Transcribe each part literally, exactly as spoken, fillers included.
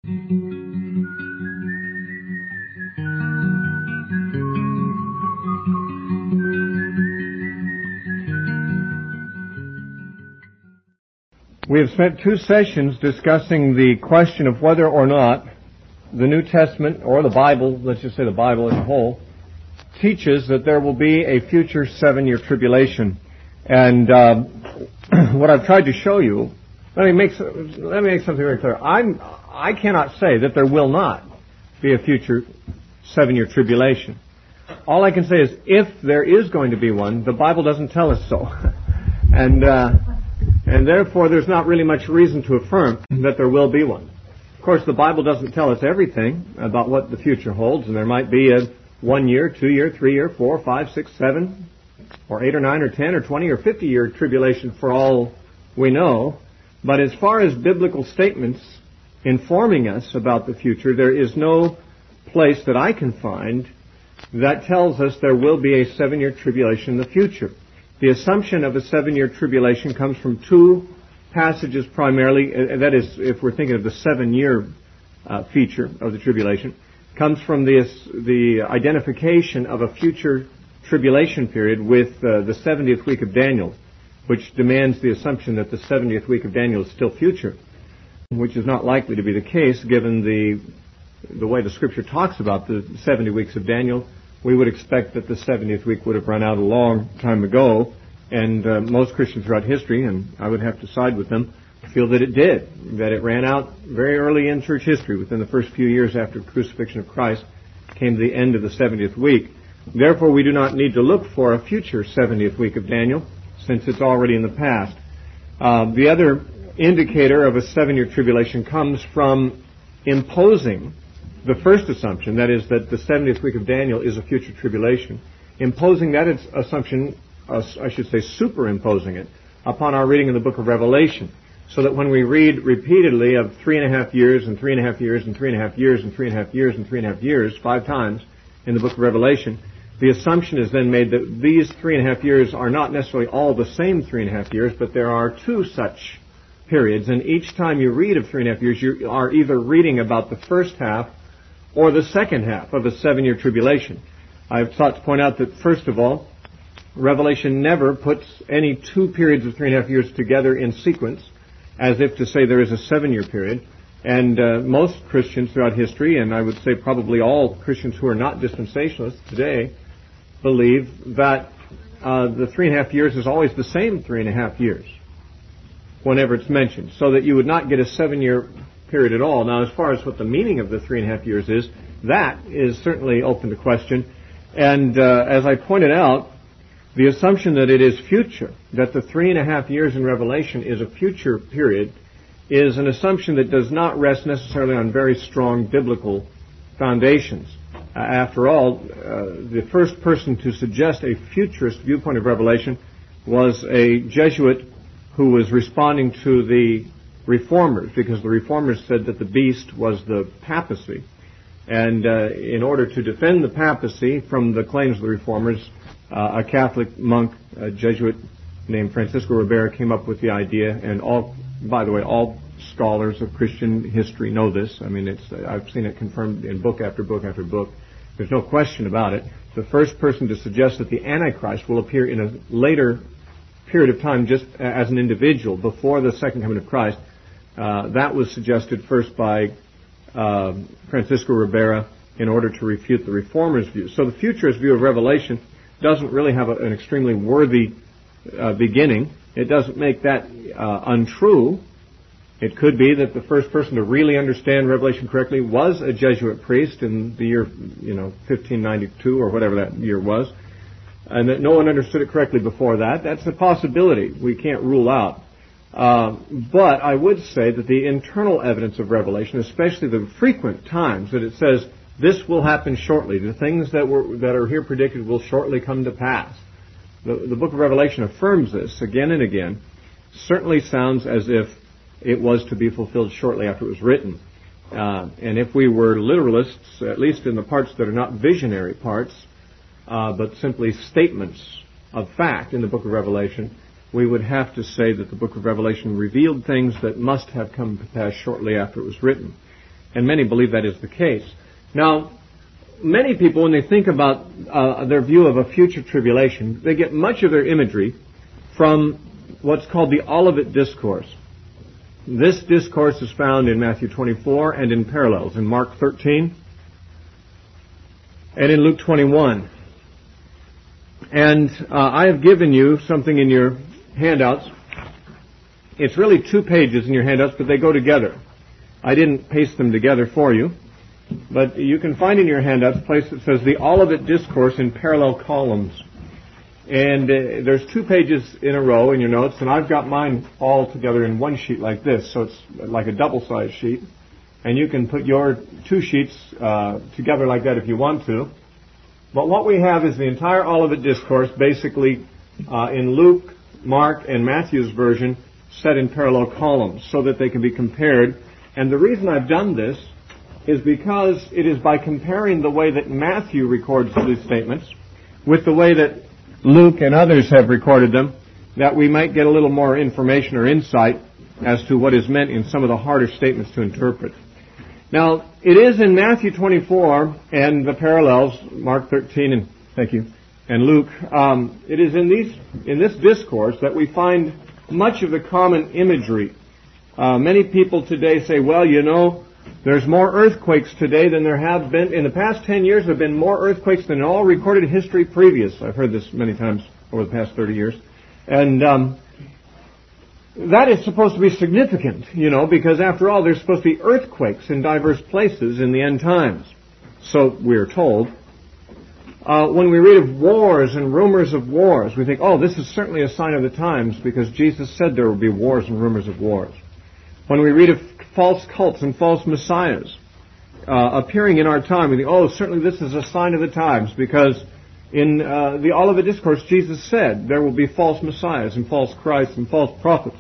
We have spent two sessions discussing the question of whether or not the New Testament, or the Bible, let's just say the Bible as a whole, teaches that there will be a future seven-year tribulation. And uh, what I've tried to show you, let me make let me make something very clear. I'm I cannot say that there will not be a future seven-year tribulation. All I can say is, if there is going to be one, the Bible doesn't tell us so, and uh, and therefore there's not really much reason to affirm that there will be one. Of course, the Bible doesn't tell us everything about what the future holds, and there might be a one year, two year, three year, four, five, six, seven, or eight or nine or ten or twenty or fifty year tribulation for all we know. But as far as biblical statements informing us about the future, there is no place that I can find that tells us there will be a seven-year tribulation in the future. The assumption of a seven-year tribulation comes from two passages primarily, uh, that is, if we're thinking of the seven-year uh, feature of the tribulation, comes from the, the identification of a future tribulation period with uh, the seventieth week of Daniel, which demands the assumption that the seventieth week of Daniel is still future, which is not likely to be the case given the the way the Scripture talks about the seventy weeks of Daniel. We would expect that the seventieth week would have run out a long time ago, and uh, most Christians throughout history, and I would have to side with them, feel that it did, that it ran out very early in church history. Within the first few years after the crucifixion of Christ came the end of the seventieth week. Therefore, we do not need to look for a future seventieth week of Daniel, since it's already in the past. Uh, the other indicator of a seven-year tribulation comes from imposing the first assumption, that is, that the seventieth week of Daniel is a future tribulation, imposing that assumption, uh, I should say superimposing it, upon our reading of the book of Revelation, so that when we read repeatedly of three and a half years and three and a half years and three and a half years and three and a half years and three and a half years, five times in the book of Revelation, the assumption is then made that these three and a half years are not necessarily all the same three and a half years, but there are two such periods. And each time you read of three and a half years, you are either reading about the first half or the second half of a seven-year tribulation. I've sought to point out that, first of all, Revelation never puts any two periods of three and a half years together in sequence, as if to say there is a seven-year period. And uh, most Christians throughout history, and I would say probably all Christians who are not dispensationalists today, believe that uh, the three and a half years is always the same three and a half years whenever it's mentioned, so that you would not get a seven-year period at all. Now, as far as what the meaning of the three and a half years is, that is certainly open to question. And uh, as I pointed out, the assumption that it is future, that the three and a half years in Revelation is a future period, is an assumption that does not rest necessarily on very strong biblical foundations. Uh, after all, uh, the first person to suggest a futurist viewpoint of Revelation was a Jesuit who was responding to the Reformers, because the Reformers said that the beast was the papacy. And uh, in order to defend the papacy from the claims of the Reformers, uh, a Catholic monk, a Jesuit named Francisco Ribera, came up with the idea, and all, by the way, all scholars of Christian history know this. I mean, it's I've seen it confirmed in book after book after book. There's no question about it. The first person to suggest that the Antichrist will appear in a later period of time just as an individual before the second coming of Christ, uh, that was suggested first by uh, Francisco Ribera in order to refute the Reformers' view. So the futurist view of Revelation doesn't really have a, an extremely worthy uh, beginning. It doesn't make that uh, untrue. It could be that the first person to really understand Revelation correctly was a Jesuit priest in the year, you know, fifteen ninety-two or whatever that year was, and that no one understood it correctly before that. That's a possibility we can't rule out. Uh, but I would say that the internal evidence of Revelation, especially the frequent times that it says, this will happen shortly, the things that were that are here predicted will shortly come to pass. The, the book of Revelation affirms this again and again. Certainly sounds as if it was to be fulfilled shortly after it was written. Uh, and if we were literalists, at least in the parts that are not visionary parts, uh, but simply statements of fact in the book of Revelation, we would have to say that the book of Revelation revealed things that must have come to pass shortly after it was written. And many believe that is the case. Now, many people, when they think about uh, their view of a future tribulation, they get much of their imagery from what's called the Olivet Discourse. This discourse is found in Matthew twenty-four and in parallels in Mark thirteen and in Luke twenty-one. And uh, I have given you something in your handouts. It's really two pages in your handouts, but they go together. I didn't paste them together for you, but you can find in your handouts a place that says the Olivet Discourse in parallel columns. And uh, there's two pages in a row in your notes, and I've got mine all together in one sheet like this, so it's like a double-sized sheet. And you can put your two sheets uh, together like that if you want to. But what we have is the entire Olivet Discourse, basically uh, in Luke, Mark, and Matthew's version, set in parallel columns so that they can be compared. And the reason I've done this is because it is by comparing the way that Matthew records these statements with the way that Luke and others have recorded them, that we might get a little more information or insight as to what is meant in some of the harder statements to interpret. Now, it is in Matthew twenty-four and the parallels, Mark thirteen and thank you, and Luke. Um, it is in these in this discourse that we find much of the common imagery. Uh, many people today say, "Well, you know, there's more earthquakes today than there have been in the past ten years. There have been more earthquakes than in all recorded history previous." I've heard this many times over the past thirty years, and um, that is supposed to be significant, you know, because after all, there's supposed to be earthquakes in diverse places in the end times. So we're told. Uh, when we read of wars and rumors of wars, we think, oh, this is certainly a sign of the times because Jesus said there will be wars and rumors of wars. When we read of false cults and false messiahs uh, appearing in our time, we think, oh, certainly this is a sign of the times because in uh, the Olivet Discourse, Jesus said there will be false messiahs and false Christs and false prophets.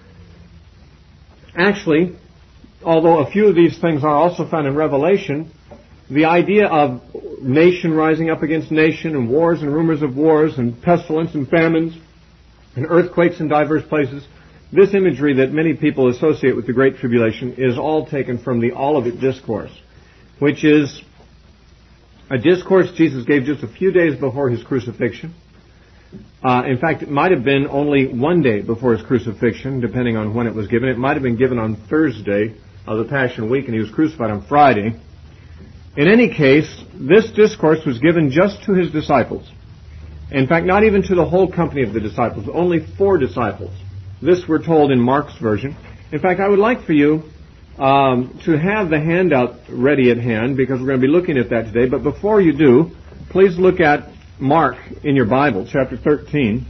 Actually, although a few of these things are also found in Revelation, the idea of nation rising up against nation and wars and rumors of wars and pestilence and famines and earthquakes in diverse places, this imagery that many people associate with the Great Tribulation is all taken from the Olivet Discourse, which is a discourse Jesus gave just a few days before his crucifixion. Uh, in fact, it might have been only one day before his crucifixion, depending on when it was given. It might have been given on Thursday of the Passion Week, and he was crucified on Friday. In any case, this discourse was given just to his disciples. In fact, not even to the whole company of the disciples, only four disciples. This we're told in Mark's version. In fact, I would like for you um, to have the handout ready at hand, because we're going to be looking at that today. But before you do, please look at Mark in your Bible, chapter thirteen.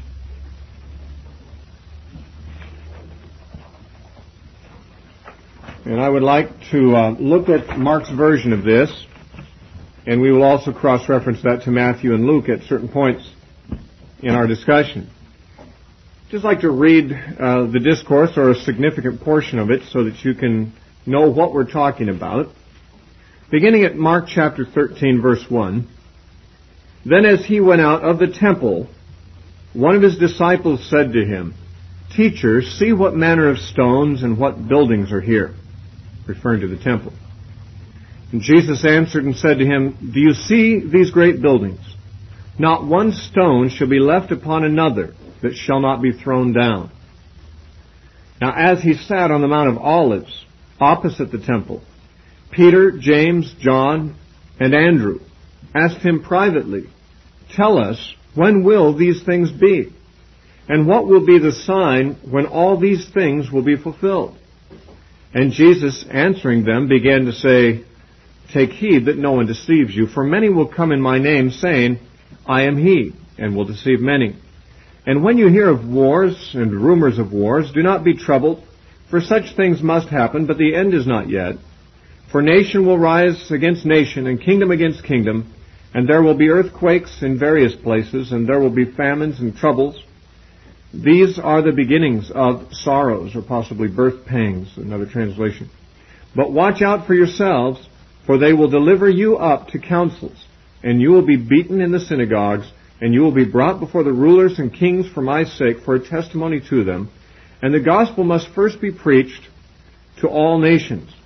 And I would like to uh, look at Mark's version of this, and we will also cross-reference that to Matthew and Luke at certain points in our discussion. Just like to read uh, the discourse or a significant portion of it so that you can know what we're talking about. Beginning at Mark chapter thirteen, verse one. Then as he went out of the temple, one of his disciples said to him, "Teacher, see what manner of stones and what buildings are here," referring to the temple. And Jesus answered and said to him, "Do you see these great buildings? Not one stone shall be left upon another that shall not be thrown down." Now as he sat on the Mount of Olives, opposite the temple, Peter, James, John, and Andrew asked him privately, "Tell us, when will these things be? And what will be the sign when all these things will be fulfilled?" And Jesus, answering them, began to say, "Take heed that no one deceives you, for many will come in my name, saying, 'I am he,' and will deceive many. And when you hear of wars and rumors of wars, do not be troubled, for such things must happen, but the end is not yet. For nation will rise against nation, and kingdom against kingdom, and there will be earthquakes in various places, and there will be famines and troubles. These are the beginnings of sorrows," or possibly birth pangs, another translation. "But watch out for yourselves, for they will deliver you up to councils, and you will be beaten in the synagogues, and you will be brought before the rulers and kings for my sake, for a testimony to them. And the gospel must first be preached to all nations.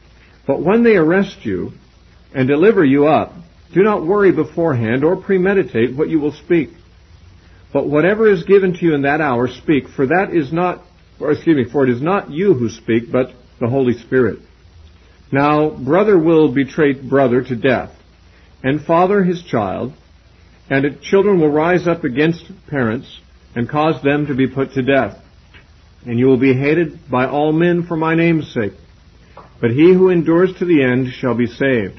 But when they arrest you and deliver you up, do not worry beforehand or premeditate what you will speak. But whatever is given to you in that hour, speak, for that is not, or excuse me, for it is not you who speak, but the Holy Spirit. Now, brother will betray brother to death, and father his child, and children will rise up against parents and cause them to be put to death. And you will be hated by all men for my name's sake. But he who endures to the end shall be saved.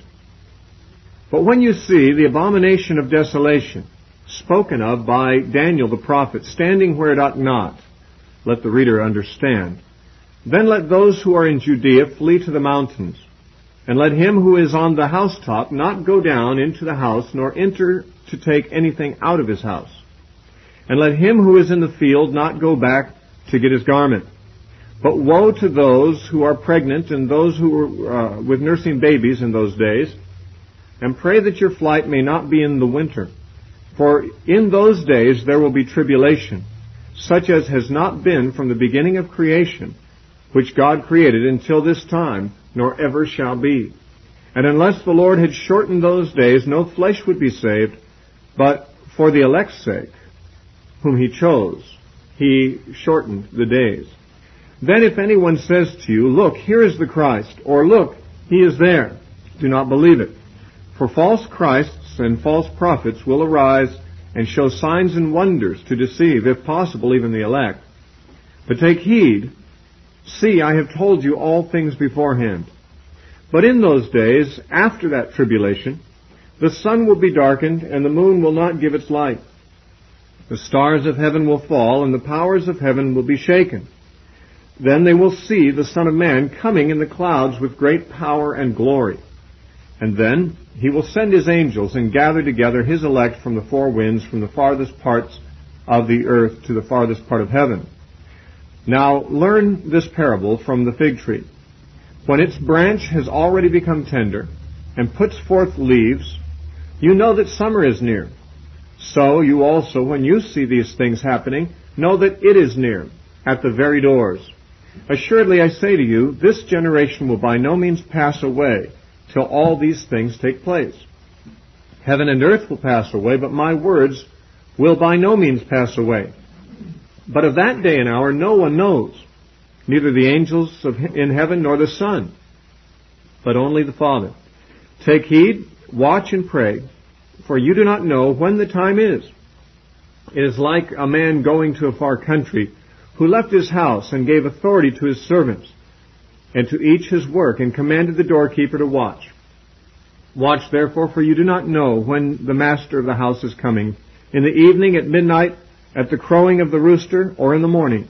But when you see the abomination of desolation, spoken of by Daniel the prophet, standing where it ought not, let the reader understand. Then let those who are in Judea flee to the mountains, and let him who is on the housetop not go down into the house, nor enter to take anything out of his house. And let him who is in the field not go back to get his garment. But woe to those who are pregnant and those who are uh, with nursing babies in those days, and pray that your flight may not be in the winter. For in those days there will be tribulation, such as has not been from the beginning of creation, which God created until this time, nor ever shall be. And unless the Lord had shortened those days, no flesh would be saved, but for the elect's sake, whom he chose, he shortened the days. Then if anyone says to you, look, here is the Christ, or look, he is there, do not believe it. For false Christs and false prophets will arise and show signs and wonders to deceive, if possible, even the elect. But take heed. See, I have told you all things beforehand. But in those days, after that tribulation, the sun will be darkened, and the moon will not give its light. The stars of heaven will fall, and the powers of heaven will be shaken. Then they will see the Son of Man coming in the clouds with great power and glory. And then he will send his angels and gather together his elect from the four winds, from the farthest parts of the earth to the farthest part of heaven. Now learn this parable from the fig tree. When its branch has already become tender and puts forth leaves, you know that summer is near. So you also, when you see these things happening, know that it is near, at the very doors. Assuredly I say to you, this generation will by no means pass away till all these things take place. Heaven and earth will pass away, but my words will by no means pass away. But of that day and hour no one knows, neither the angels of in heaven nor the Son, but only the Father. Take heed, watch and pray, for you do not know when the time is. It is like a man going to a far country, who left his house and gave authority to his servants, and to each his work, and commanded the doorkeeper to watch. Watch therefore, for you do not know when the master of the house is coming, in the evening, at midnight, at the crowing of the rooster, or in the morning,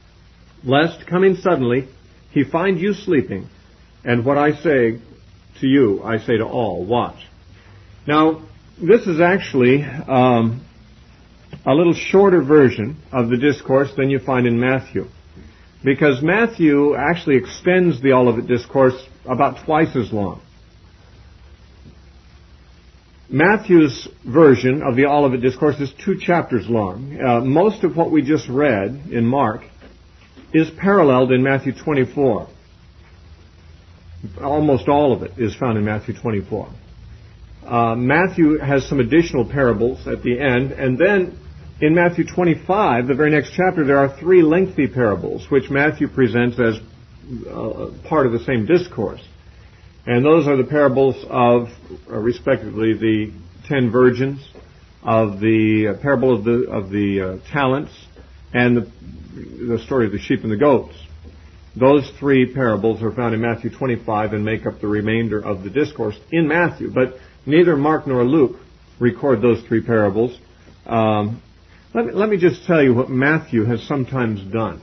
lest, coming suddenly, he find you sleeping. And what I say to you, I say to all, watch. Now, this is actually um, a little shorter version of the discourse than you find in Matthew, because Matthew actually extends the Olivet Discourse about twice as long. Matthew's version of the Olivet Discourse is two chapters long. Uh, most of what we just read in Mark is paralleled in Matthew twenty-four. Almost all of it is found in Matthew twenty-four. Uh, Matthew has some additional parables at the end, and then in Matthew twenty-five, the very next chapter, there are three lengthy parables, which Matthew presents as uh, part of the same discourse. And those are the parables of, uh, respectively, the ten virgins, of the uh, parable of the of the uh, talents, and the, the story of the sheep and the goats. Those three parables are found in Matthew twenty-five and make up the remainder of the discourse in Matthew. But neither Mark nor Luke record those three parables. Um, let me, let me just tell you what Matthew has sometimes done.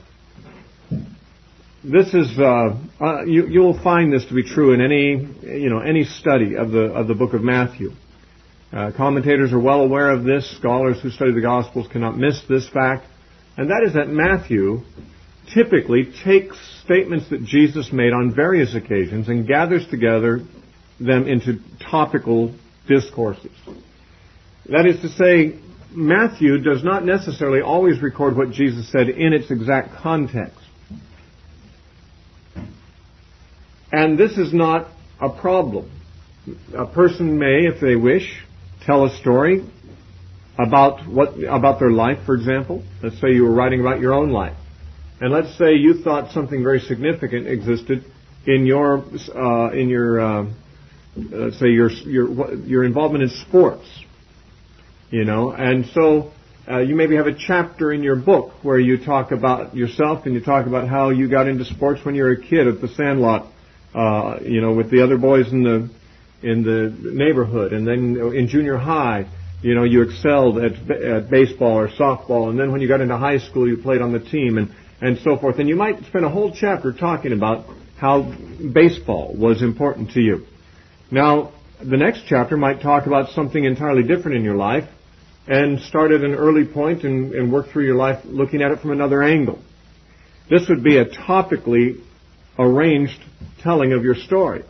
This is uh, uh, you, you will find this to be true in any you know any study of the of the book of Matthew. Uh, commentators are well aware of this. Scholars who study the Gospels cannot miss this fact, and that is that Matthew typically takes statements that Jesus made on various occasions and gathers together them into topical discourses. That is to say, Matthew does not necessarily always record what Jesus said in its exact context. And this is not a problem. A person may, if they wish, tell a story about what about their life, for example. Let's say you were writing about your own life. And let's say you thought something very significant existed in your uh, in your uh, let's say your your your involvement in sports, you know, and so uh, you maybe have a chapter in your book where you talk about yourself and you talk about how you got into sports when you were a kid at the Sandlot, uh, you know, with the other boys in the in the neighborhood, and then in junior high, you know, you excelled at at baseball or softball, and then when you got into high school, you played on the team, and and so forth. And you might spend a whole chapter talking about how baseball was important to you. Now, the next chapter might talk about something entirely different in your life and start at an early point and, and work through your life looking at it from another angle. This would be a topically arranged telling of your story.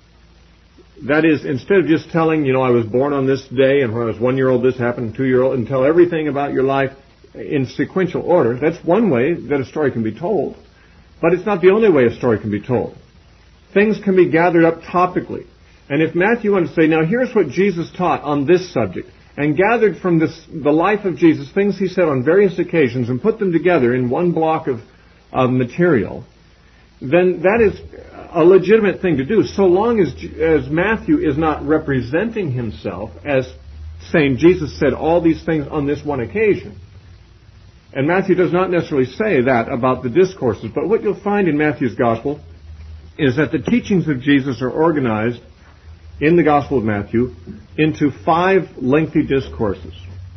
That is, instead of just telling, you know, I was born on this day and when I was one year old this happened, two year old, and tell everything about your life in sequential order. That's one way that a story can be told. But it's not the only way a story can be told. Things can be gathered up topically. And if Matthew wanted to say, now here's what Jesus taught on this subject, and gathered from this, the life of Jesus, things he said on various occasions, and put them together in one block of, of material, then that is a legitimate thing to do, so long as, as Matthew is not representing himself as saying Jesus said all these things on this one occasion. And Matthew does not necessarily say that about the discourses, but what you'll find in Matthew's Gospel is that the teachings of Jesus are organized in the Gospel of Matthew into five lengthy discourses.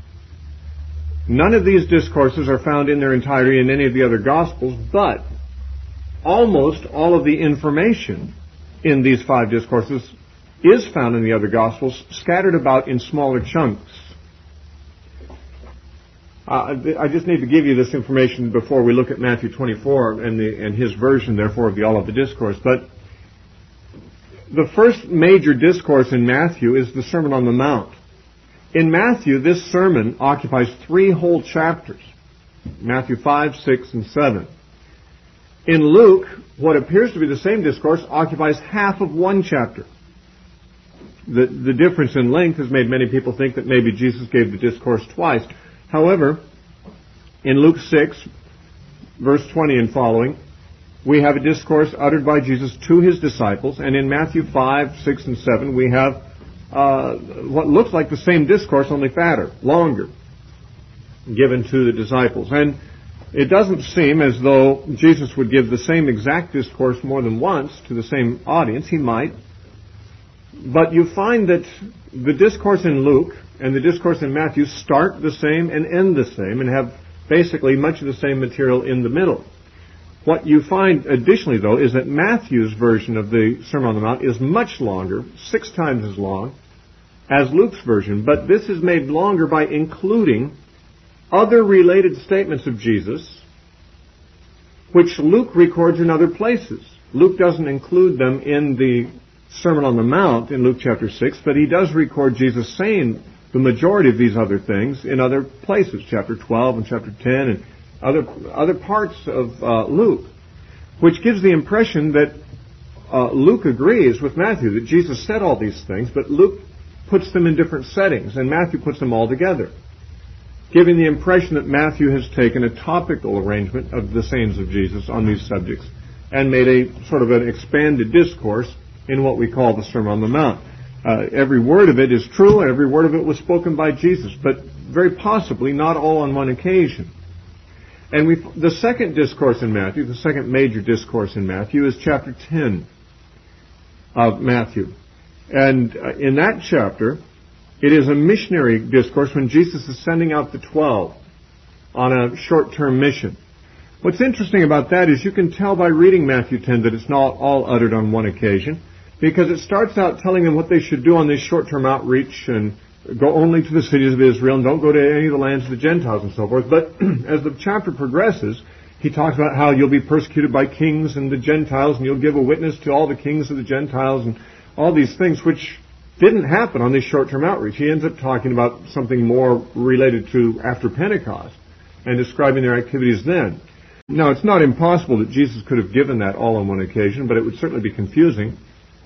None of these discourses are found in their entirety in any of the other Gospels, but almost all of the information in these five discourses is found in the other Gospels, scattered about in smaller chunks. Uh, I just need to give you this information before we look at Matthew twenty-four and, the, and his version, therefore, of the all of the discourse. But the first major discourse in Matthew is the Sermon on the Mount. In Matthew, this sermon occupies three whole chapters, Matthew five, six, and seven. In Luke, what appears to be the same discourse occupies half of one chapter. The, the difference in length has made many people think that maybe Jesus gave the discourse twice. However, in Luke six, verse twenty and following, we have a discourse uttered by Jesus to his disciples, and in Matthew five, six, and seven, we have uh, what looks like the same discourse, only fatter, longer, given to the disciples. And it doesn't seem as though Jesus would give the same exact discourse more than once to the same audience. He might. But you find that the discourse in Luke and the discourse in Matthew start the same and end the same and have basically much of the same material in the middle. What you find additionally, though, is that Matthew's version of the Sermon on the Mount is much longer, six times as long, as Luke's version. But this is made longer by including other related statements of Jesus, which Luke records in other places. Luke doesn't include them in the Sermon on the Mount in Luke chapter six, but he does record Jesus saying the majority of these other things in other places, chapter twelve and chapter ten and other other parts of uh, Luke, which gives the impression that uh, Luke agrees with Matthew that Jesus said all these things, but Luke puts them in different settings, and Matthew puts them all together, giving the impression that Matthew has taken a topical arrangement of the sayings of Jesus on these subjects and made a sort of an expanded discourse in what we call the Sermon on the Mount. Uh, every word of it is true, and every word of it was spoken by Jesus, but very possibly not all on one occasion. And we, the second discourse in Matthew, the second major discourse in Matthew, is chapter ten of Matthew. And uh, in that chapter, it is a missionary discourse when Jesus is sending out the twelve on a short-term mission. What's interesting about that is you can tell by reading Matthew ten that it's not all uttered on one occasion, because it starts out telling them what they should do on this short-term outreach and go only to the cities of Israel and don't go to any of the lands of the Gentiles and so forth. But as the chapter progresses, he talks about how you'll be persecuted by kings and the Gentiles, and you'll give a witness to all the kings of the Gentiles and all these things, which didn't happen on this short-term outreach. He ends up talking about something more related to after Pentecost and describing their activities then. Now, it's not impossible that Jesus could have given that all on one occasion, but it would certainly be confusing,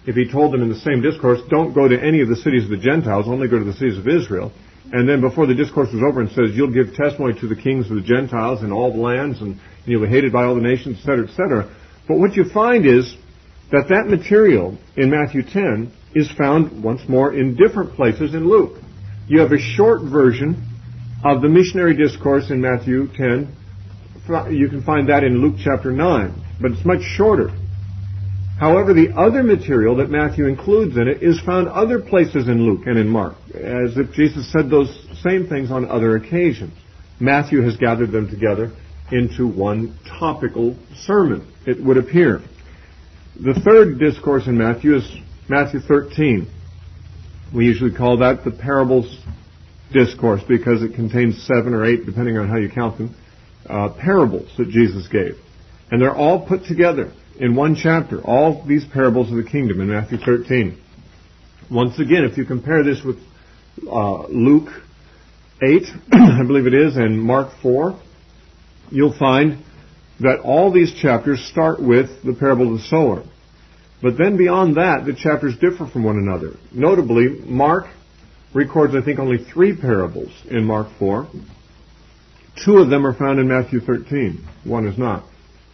if he told them in the same discourse, don't go to any of the cities of the Gentiles, only go to the cities of Israel. And then before the discourse was over and says, you'll give testimony to the kings of the Gentiles in all the lands, and you'll be hated by all the nations, et cetera, et cetera. But what you find is that that material in Matthew ten is found once more in different places in Luke. You have a short version of the missionary discourse in Matthew ten. You can find that in Luke chapter nine, but it's much shorter. However, the other material that Matthew includes in it is found other places in Luke and in Mark, as if Jesus said those same things on other occasions. Matthew has gathered them together into one topical sermon, it would appear. The third discourse in Matthew is Matthew thirteen. We usually call that the parables discourse because it contains seven or eight, depending on how you count them, uh, parables that Jesus gave. And they're all put together in one chapter, all these parables of the kingdom in Matthew thirteen. Once again, if you compare this with uh, Luke eight, I believe it is, and Mark four, you'll find that all these chapters start with the parable of the sower. But then beyond that, the chapters differ from one another. Notably, Mark records, I think, only three parables in Mark four. Two of them are found in Matthew thirteen. One is not.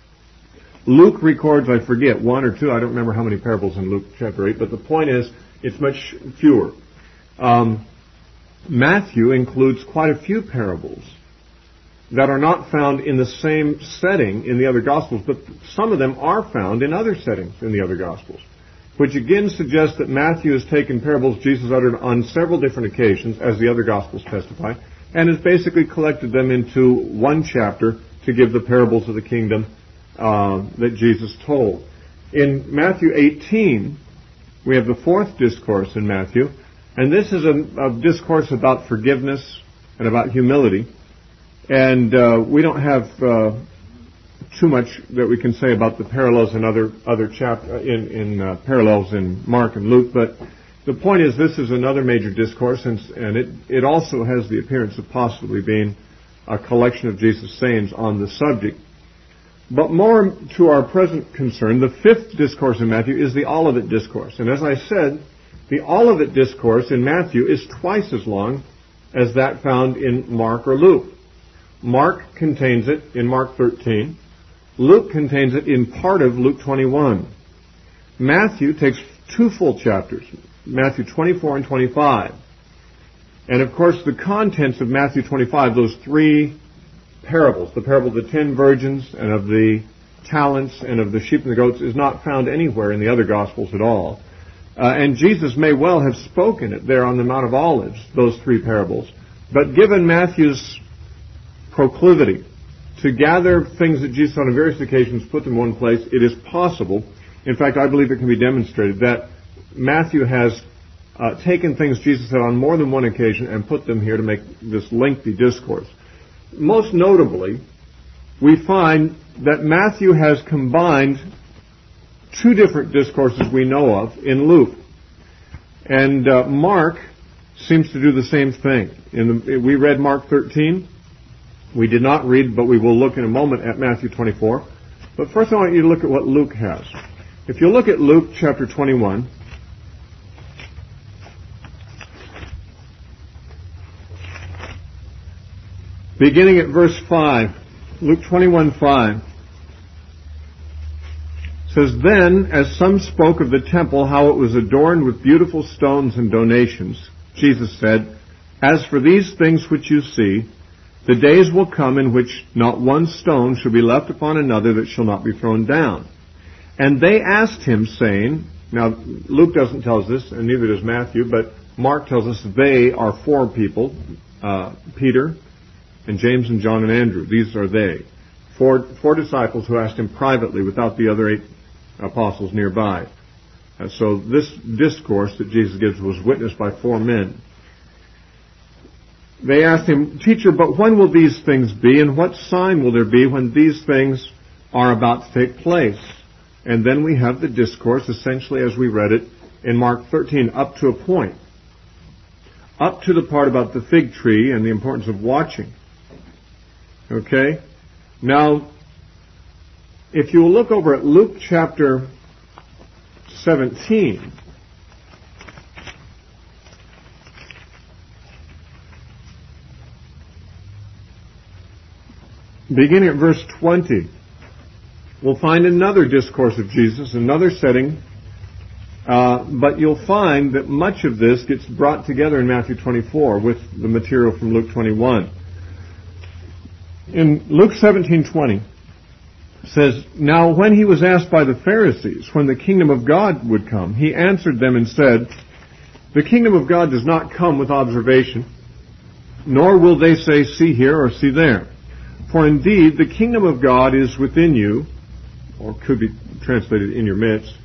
Luke records, I forget, one or two. I don't remember how many parables in Luke chapter eight, but the point is, it's much fewer. Um, Matthew includes quite a few parables that are not found in the same setting in the other Gospels, but some of them are found in other settings in the other Gospels, which again suggests that Matthew has taken parables Jesus uttered on several different occasions, as the other Gospels testify, and has basically collected them into one chapter to give the parables of the kingdom uh, that Jesus told. In Matthew eighteen, we have the fourth discourse in Matthew, and this is a, a discourse about forgiveness and about humility. And uh, we don't have uh, too much that we can say about the parallels in other other chap in in uh, parallels in Mark and Luke, but the point is this is another major discourse, and, and it it also has the appearance of possibly being a collection of Jesus' sayings on the subject. But more to our present concern, the fifth discourse in Matthew is the Olivet Discourse, and as I said, the Olivet Discourse in Matthew is twice as long as that found in Mark or Luke. Mark contains it in Mark thirteen. Luke contains it in part of Luke twenty-one. Matthew takes two full chapters, Matthew twenty-four and twenty-five. And of course the contents of Matthew twenty-five, those three parables, the parable of the ten virgins and of the talents and of the sheep and the goats, is not found anywhere in the other Gospels at all. Uh, and Jesus may well have spoken it there on the Mount of Olives, those three parables. But given Matthew's proclivity to gather things that Jesus on various occasions put them in one place, it is possible, in fact I believe it can be demonstrated, that Matthew has uh, taken things Jesus said on more than one occasion and put them here to make this lengthy discourse. Most notably, we find that Matthew has combined two different discourses we know of in Luke. And uh, Mark seems to do the same thing. In the, we read Mark thirteen. We did not read, but we will look in a moment at Matthew twenty-four. But first I want you to look at what Luke has. If you look at Luke chapter twenty-one, beginning at verse five, Luke twenty-one five, says, "Then, as some spoke of the temple, how it was adorned with beautiful stones and donations, Jesus said, As for these things which you see, the days will come in which not one stone shall be left upon another that shall not be thrown down. And they asked him, saying," now Luke doesn't tell us this, and neither does Matthew, but Mark tells us they are four people, uh, Peter and James and John and Andrew. These are they. Four, four disciples who asked him privately without the other eight apostles nearby. Uh, so this discourse that Jesus gives was witnessed by four men. They asked him, "Teacher, but when will these things be, and what sign will there be when these things are about to take place?" And then we have the discourse, essentially as we read it in Mark thirteen, up to a point. Up to the part about the fig tree and the importance of watching. Okay? Now, if you will look over at Luke chapter seventeen. Beginning at verse twenty, we'll find another discourse of Jesus, another setting, uh, but you'll find that much of this gets brought together in Matthew twenty-four with the material from Luke twenty-one. In Luke seventeen twenty, it says, "Now when he was asked by the Pharisees when the kingdom of God would come, he answered them and said, 'The kingdom of God does not come with observation, nor will they say, see here or see there. For indeed, the kingdom of God is within you,'" or could be translated, "in your midst."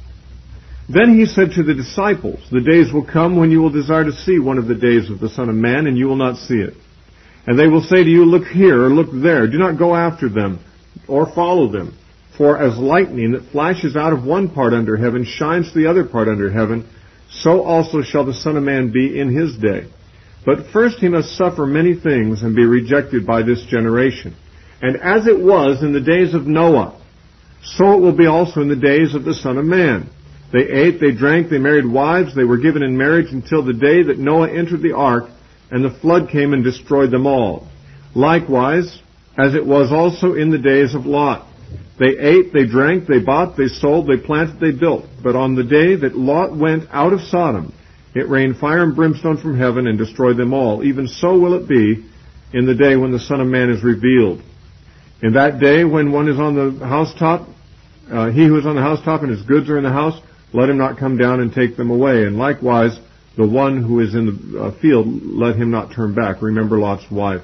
"Then he said to the disciples, 'The days will come when you will desire to see one of the days of the Son of Man, and you will not see it. And they will say to you, look here or look there. Do not go after them or follow them. For as lightning that flashes out of one part under heaven shines to the other part under heaven, so also shall the Son of Man be in his day. But first he must suffer many things and be rejected by this generation. And as it was in the days of Noah, so it will be also in the days of the Son of Man. They ate, they drank, they married wives, they were given in marriage until the day that Noah entered the ark, and the flood came and destroyed them all. Likewise, as it was also in the days of Lot. They ate, they drank, they bought, they sold, they planted, they built. But on the day that Lot went out of Sodom, it rained fire and brimstone from heaven and destroyed them all. Even so will it be in the day when the Son of Man is revealed. In that day when one is on the housetop, uh, he who is on the housetop and his goods are in the house, let him not come down and take them away. And likewise, the one who is in the uh, field, let him not turn back.'" Remember Lot's wife.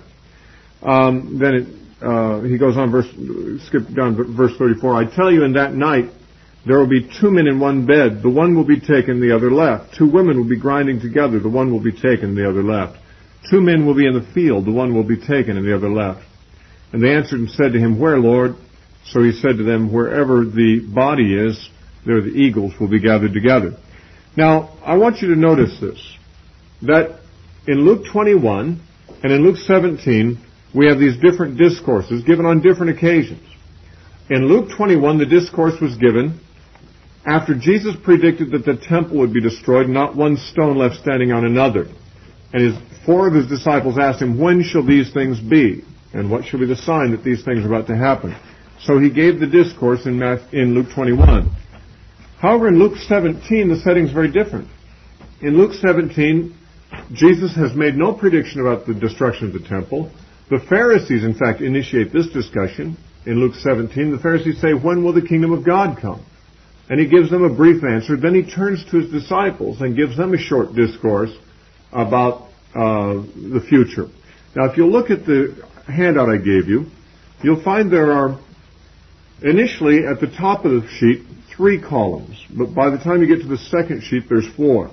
Um, then it, uh, he goes on, verse, skip down to verse thirty-four. "I tell you, in that night there will be two men in one bed. The one will be taken, the other left. Two women will be grinding together. The one will be taken, the other left. Two men will be in the field. The one will be taken, and the other left." And they answered and said to him, "Where, Lord?" So he said to them, "Wherever the body is, there the eagles will be gathered together." Now, I want you to notice this, that in Luke twenty-one and in Luke seventeen, we have these different discourses given on different occasions. In Luke twenty-one, the discourse was given after Jesus predicted that the temple would be destroyed, not one stone left standing on another. And his, four of his disciples asked him, "When shall these things be? And what shall be the sign that these things are about to happen?" So he gave the discourse in, in Luke twenty-one. However, in Luke seventeen, the setting is very different. In Luke seventeen, Jesus has made no prediction about the destruction of the temple. The Pharisees, in fact, initiate this discussion. In Luke seventeen, the Pharisees say, "When will the kingdom of God come?" And he gives them a brief answer. Then he turns to his disciples and gives them a short discourse about uh, the future. Now, if you look at the handout I gave you, you'll find there are, initially at the top of the sheet, three columns. But by the time you get to the second sheet, there's four.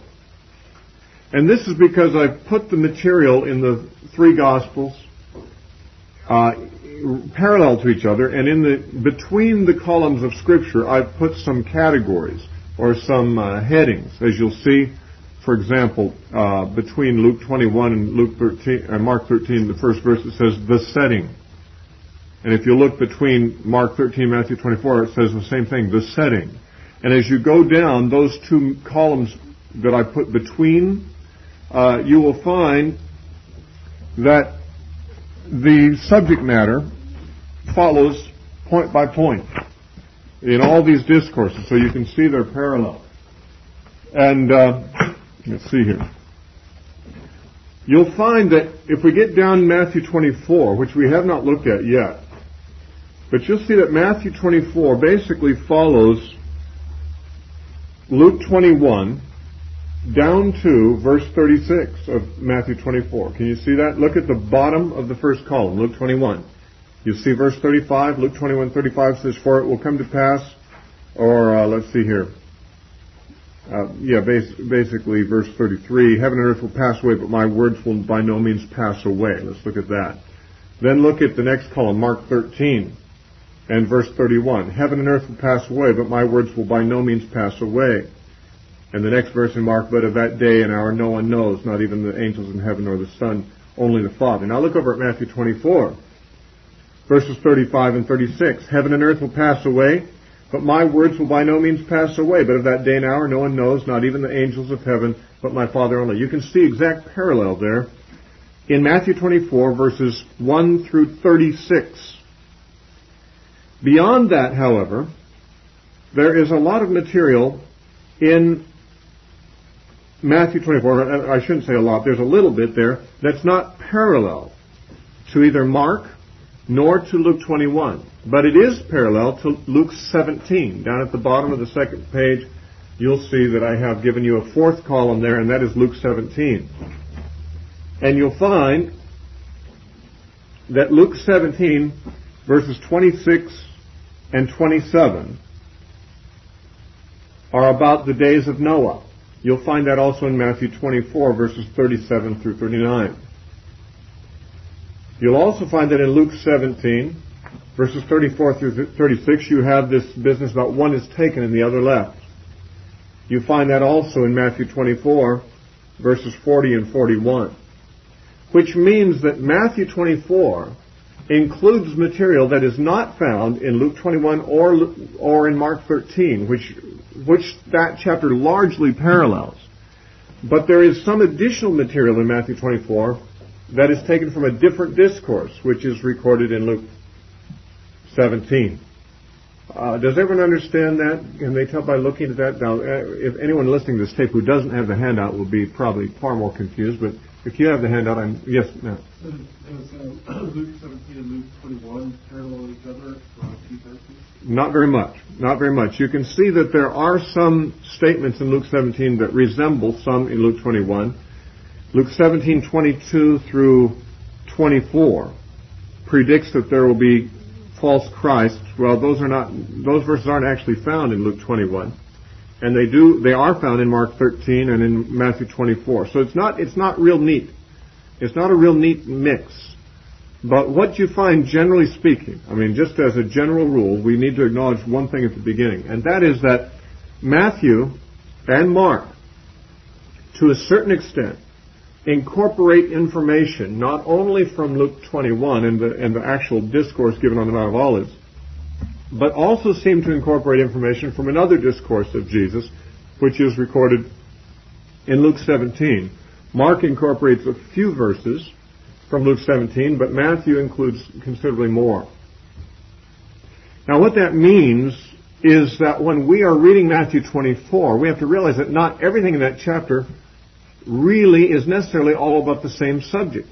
And this is because I've put the material in the three Gospels uh, parallel to each other, and in the between the columns of Scripture, I've put some categories or some uh, headings. As you'll see, for example, uh, between Luke twenty-one and Luke thirteen, uh, Mark thirteen, the first verse, it says the setting. And if you look between Mark thirteen and Matthew twenty-four, it says the same thing, the setting. And as you go down those two columns that I put between, uh, you will find that the subject matter follows point by point in all these discourses, so you can see they're parallel. And uh, let's see here. You'll find that if we get down Matthew twenty-four, which we have not looked at yet, but you'll see that Matthew twenty-four basically follows Luke twenty-one down to verse thirty-six of Matthew twenty-four. Can you see that? Look at the bottom of the first column, Luke twenty-one. You see verse thirty-five, Luke twenty-one thirty-five says, "For it will come to pass," or uh, let's see here. Uh, yeah, bas- basically verse thirty-three, "Heaven and earth will pass away, but my words will by no means pass away." Let's look at that. Then look at the next column, Mark thirteen, and verse thirty-one. "Heaven and earth will pass away, but my words will by no means pass away." And the next verse in Mark, "But of that day and hour no one knows, not even the angels in heaven nor the Son, only the Father." Now look over at Matthew twenty-four, verses thirty-five and thirty-six. "Heaven and earth will pass away, But my words will by no means pass away, but of that day and hour no one knows, not even the angels of heaven, but my Father only. You can see exact parallel there in Matthew twenty-four, verses one through thirty-six. Beyond that, however, there is a lot of material in Matthew twenty-four. I shouldn't say a lot. There's a little bit there that's not parallel to either Mark nor to Luke twenty-one. But it is parallel to Luke seventeen. Down at the bottom of the second page, you'll see that I have given you a fourth column there, and that is Luke seventeen. And you'll find that Luke seventeen, verses twenty-six and twenty-seven, are about the days of Noah. You'll find that also in Matthew twenty-four, verses thirty-seven through thirty-nine. You'll also find that in Luke seventeen, verses thirty-four through thirty-six, you have this business about one is taken and the other left. You find that also in Matthew twenty-four, verses forty and forty-one. Which means that Matthew twenty-four includes material that is not found in Luke twenty-one or or in Mark thirteen, which which that chapter largely parallels. But there is some additional material in Matthew twenty-four that is taken from a different discourse, which is recorded in Luke seventeen. Uh, does everyone understand that? Can they tell by looking at that? Now, if anyone listening to this tape who doesn't have the handout will be probably far more confused, but if you have the handout, I'm... Yes, Matt. Does uh, Luke seventeen and Luke twenty-one parallel each other for a few verses? Not very much. Not very much. You can see that there are some statements in Luke seventeen that resemble some in Luke twenty-one. Luke seventeen, twenty-two through twenty-four predicts that there will be false Christs. Well, those are not; those verses aren't actually found in Luke twenty-one, and they do they are found in Mark thirteen and in Matthew twenty-four. So it's not it's not real neat. It's not a real neat mix. But what you find, generally speaking, I mean, just as a general rule, we need to acknowledge one thing at the beginning, and that is that Matthew and Mark, to a certain extent, incorporate information not only from Luke twenty-one and the, and the actual discourse given on the Mount of Olives, but also seem to incorporate information from another discourse of Jesus, which is recorded in Luke seventeen. Mark incorporates a few verses from Luke seventeen, but Matthew includes considerably more. Now, what that means is that when we are reading Matthew twenty-four, we have to realize that not everything in that chapter really is necessarily all about the same subject.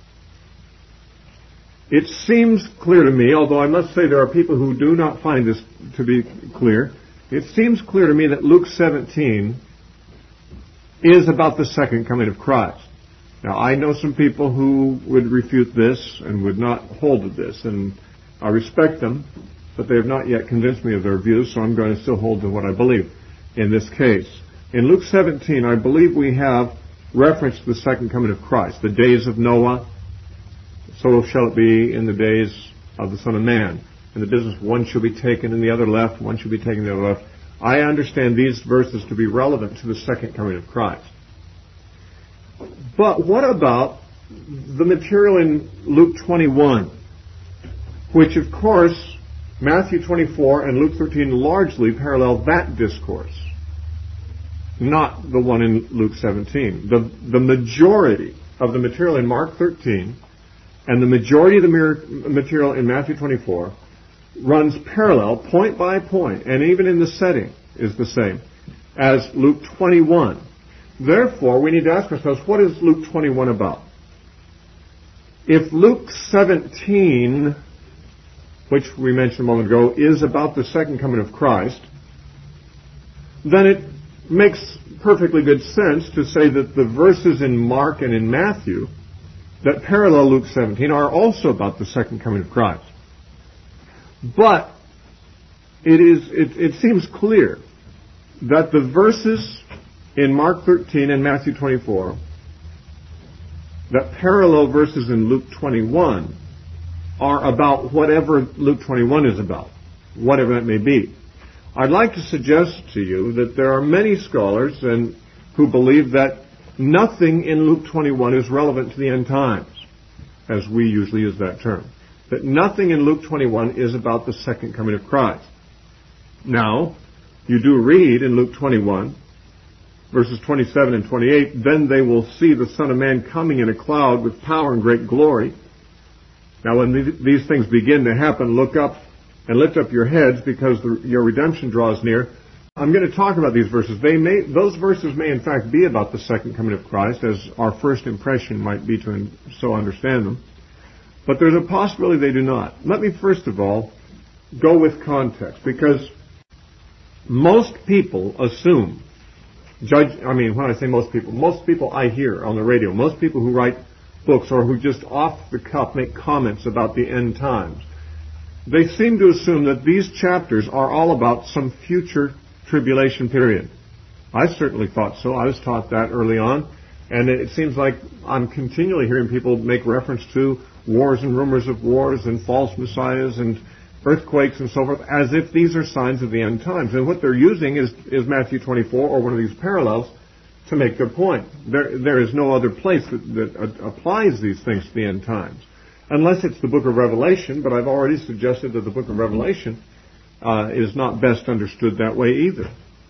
It seems clear to me, although I must say there are people who do not find this to be clear, it seems clear to me that Luke seventeen is about the second coming of Christ. Now, I know some people who would refute this and would not hold to this, and I respect them, but they have not yet convinced me of their views, so I'm going to still hold to what I believe in this case. In Luke seventeen, I believe we have reference to the second coming of Christ. The days of Noah, so shall it be in the days of the Son of Man. In the business, one shall be taken and the other left, one shall be taken and the other left. I understand these verses to be relevant to the second coming of Christ. But what about the material in Luke twenty-one, which of course Matthew twenty-four and Luke thirteen largely parallel that discourse, not the one in Luke seventeen. The, the majority of the material in Mark thirteen and the majority of the material in Matthew twenty-four runs parallel, point by point, and even in the setting is the same as Luke twenty-one. Therefore, we need to ask ourselves, what is Luke twenty-one about? If Luke seventeen, which we mentioned a moment ago, is about the second coming of Christ, then it makes perfectly good sense to say that the verses in Mark and in Matthew that parallel Luke seventeen are also about the second coming of Christ. But it is it, it seems clear that the verses in Mark thirteen and Matthew twenty-four that parallel verses in Luke twenty-one are about whatever Luke twenty-one is about, whatever that may be. I'd like to suggest to you that there are many scholars and who believe that nothing in Luke twenty-one is relevant to the end times, as we usually use that term. That nothing in Luke twenty-one is about the second coming of Christ. Now, you do read in Luke twenty-one, verses twenty-seven and twenty-eight, then they will see the Son of Man coming in a cloud with power and great glory. Now, when these things begin to happen, look up and lift up your heads, because the, your redemption draws near. I'm going to talk about these verses. They may, those verses may in fact be about the second coming of Christ, as our first impression might be to so understand them. But there's a possibility they do not. Let me first of all go with context, because most people assume, judge, I mean, when I say most people, most people I hear on the radio, most people who write books or who just off the cuff make comments about the end times, they seem to assume that these chapters are all about some future tribulation period. I certainly thought so. I was taught that early on, and it seems like I'm continually hearing people make reference to wars and rumors of wars and false messiahs and earthquakes and so forth, as if these are signs of the end times. And what they're using is, is Matthew twenty-four or one of these parallels to make their point. There, there is no other place that, that uh, applies these things to the end times, unless it's the book of Revelation, but I've already suggested that the book of Revelation uh, is not best understood that way either.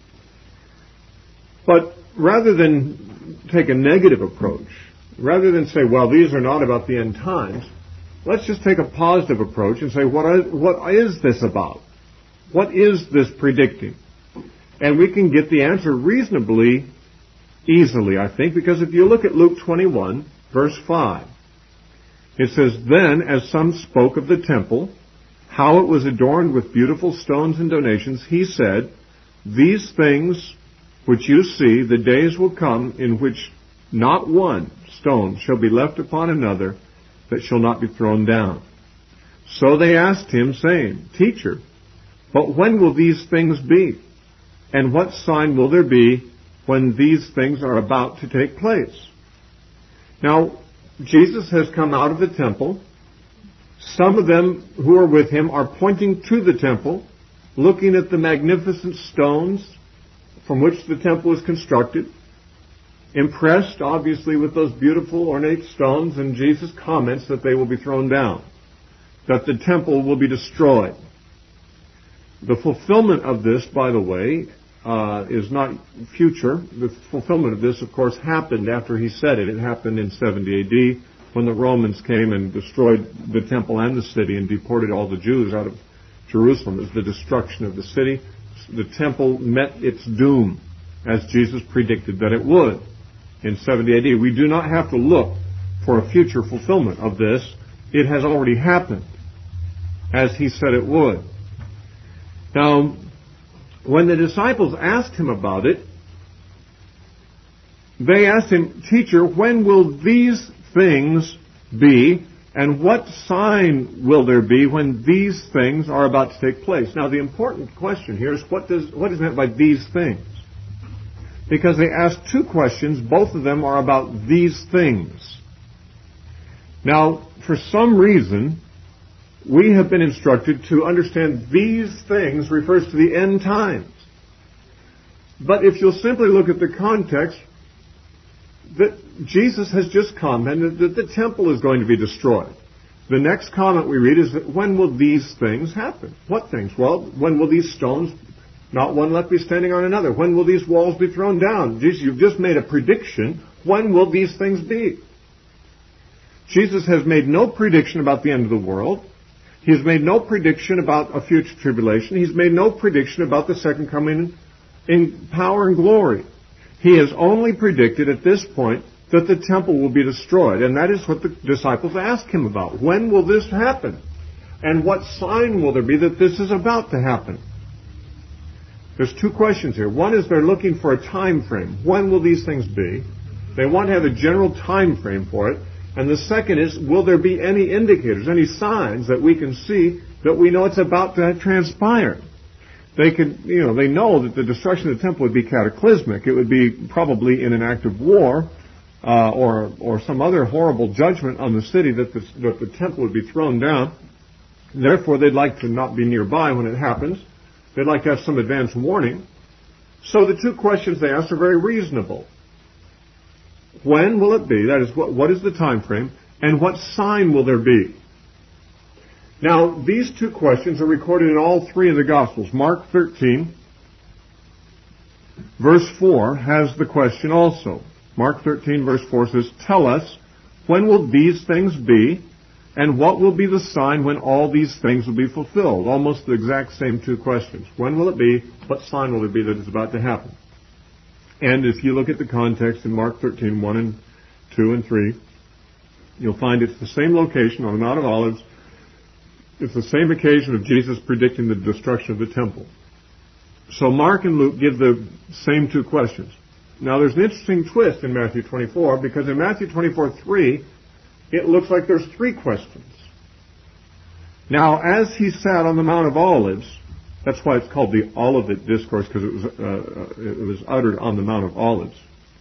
But rather than take a negative approach, rather than say, well, these are not about the end times, let's just take a positive approach and say, what is, what is this about? What is this predicting? And we can get the answer reasonably easily, I think, because if you look at Luke twenty-one, verse five, it says, then as some spoke of the temple, how it was adorned with beautiful stones and donations, he said, these things which you see, the days will come in which not one stone shall be left upon another that shall not be thrown down. So they asked him, saying, Teacher, but when will these things be? And what sign will there be when these things are about to take place? Now, Jesus has come out of the temple. Some of them who are with him are pointing to the temple, looking at the magnificent stones from which the temple is constructed, impressed, obviously, with those beautiful, ornate stones, and Jesus comments that they will be thrown down, that the temple will be destroyed. The fulfillment of this, by the way, uh, is not future. The fulfillment of this, of course, happened after he said it. It happened in seventy A D when the Romans came and destroyed the temple and the city and deported all the Jews out of Jerusalem. It was the destruction of the city. The temple met its doom, as Jesus predicted that it would in seventy A D. We do not have to look for a future fulfillment of this. It has already happened, as he said it would. Now, when the disciples asked him about it, they asked him, Teacher, when will these things be, and what sign will there be when these things are about to take place? Now, the important question here is what does what is meant by these things? Because they asked two questions, both of them are about these things. Now, for some reason, we have been instructed to understand these things refers to the end times. But if you'll simply look at the context, that Jesus has just commented that the temple is going to be destroyed. The next comment we read is that when will these things happen? What things? Well, when will these stones, not one left, be standing on another? When will these walls be thrown down? Jesus, you've just made a prediction. When will these things be? Jesus has made no prediction about the end of the world. He has made no prediction about a future tribulation. He's made no prediction about the second coming in power and glory. He has only predicted at this point that the temple will be destroyed. And that is what the disciples asked him about. When will this happen? And what sign will there be that this is about to happen? There's two questions here. One is they're looking for a time frame. When will these things be? They want to have a general time frame for it. And the second is, will there be any indicators, any signs that we can see that we know it's about to transpire? They could, you know, they know that the destruction of the temple would be cataclysmic. It would be probably in an act of war, uh, or or some other horrible judgment on the city that the, that the temple would be thrown down. Therefore, they'd like to not be nearby when it happens. They'd like to have some advance warning. So the two questions they asked are very reasonable. When will it be? That is, what, what is the time frame? And what sign will there be? Now, these two questions are recorded in all three of the Gospels. Mark thirteen, verse four, has the question also. Mark thirteen, verse four says, "Tell us, when will these things be, and what will be the sign when all these things will be fulfilled?" Almost the exact same two questions. When will it be? What sign will it be that is about to happen? And if you look at the context in Mark thirteen, one and two and three, you'll find it's the same location on the Mount of Olives. It's the same occasion of Jesus predicting the destruction of the temple. So Mark and Luke give the same two questions. Now there's an interesting twist in Matthew twenty-four, because in Matthew twenty-four, three, it looks like there's three questions. Now, as he sat on the Mount of Olives, that's why it's called the Olivet Discourse, because it was, uh, it was uttered on the Mount of Olives.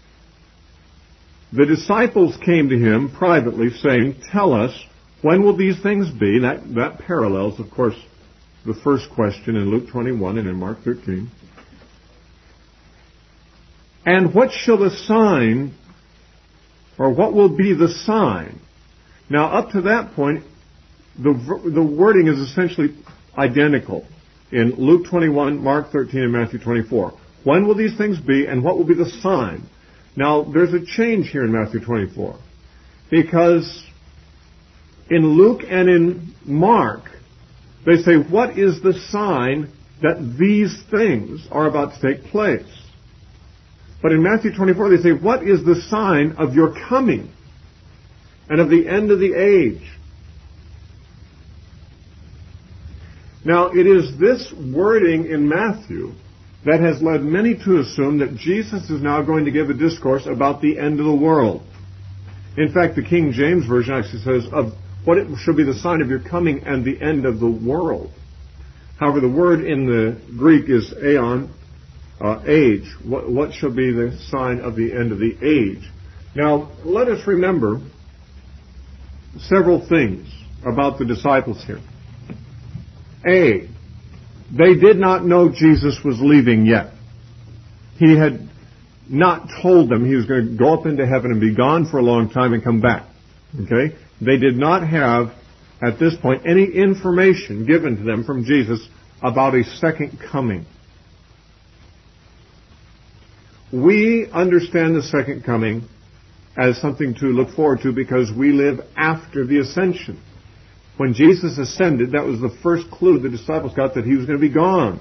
The disciples came to him privately saying, "Tell us, when will these things be?" That, that parallels, of course, the first question in Luke twenty-one and in Mark thirteen. "And what shall the sign, or what will be the sign?" Now, up to that point, the, the wording is essentially identical in Luke twenty-one, Mark thirteen, and Matthew twenty-four. When will these things be, and what will be the sign? Now, there's a change here in Matthew twenty-four, because in Luke and in Mark, they say, what is the sign that these things are about to take place? But in Matthew twenty-four, they say, what is the sign of your coming and of the end of the age? Now, it is this wording in Matthew that has led many to assume that Jesus is now going to give a discourse about the end of the world. In fact, the King James Version actually says, of what it should be the sign of your coming and the end of the world. However, the word in the Greek is aeon, uh, age. What, what shall be the sign of the end of the age? Now, let us remember several things about the disciples here. A, they did not know Jesus was leaving yet. He had not told them he was going to go up into heaven and be gone for a long time and come back. Okay? They did not have, at this point, any information given to them from Jesus about a second coming. We understand the second coming as something to look forward to because we live after the ascension. When Jesus ascended, that was the first clue the disciples got that he was going to be gone.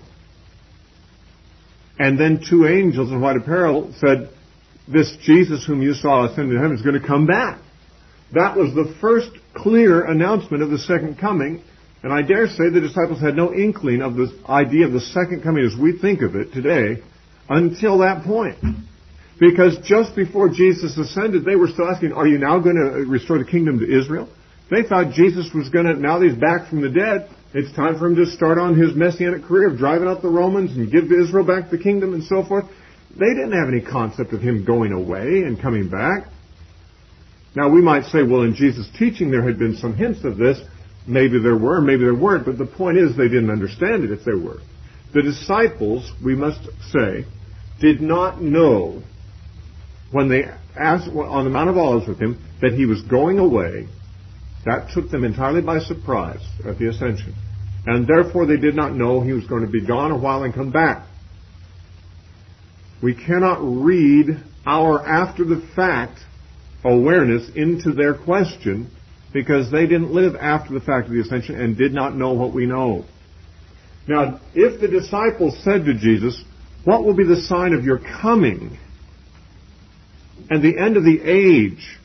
And then two angels in white apparel said, "This Jesus whom you saw ascend to heaven is going to come back." That was the first clear announcement of the second coming. And I dare say the disciples had no inkling of the idea of the second coming as we think of it today until that point. Because just before Jesus ascended, they were still asking, are you now going to restore the kingdom to Israel? They thought Jesus was going to, now that he's back from the dead, it's time for him to start on his messianic career of driving out the Romans and give Israel back the kingdom and so forth. They didn't have any concept of him going away and coming back. Now, we might say, well, in Jesus' teaching there had been some hints of this. Maybe there were, maybe there weren't, but the point is they didn't understand it if there were. The disciples, we must say, did not know when they asked on the Mount of Olives with him that he was going away. That took them entirely by surprise at the ascension. And therefore they did not know he was going to be gone a while and come back. We cannot read our after-the-fact awareness into their question because they didn't live after the fact of the ascension and did not know what we know. Now, if the disciples said to Jesus, what will be the sign of your coming and the end of the age?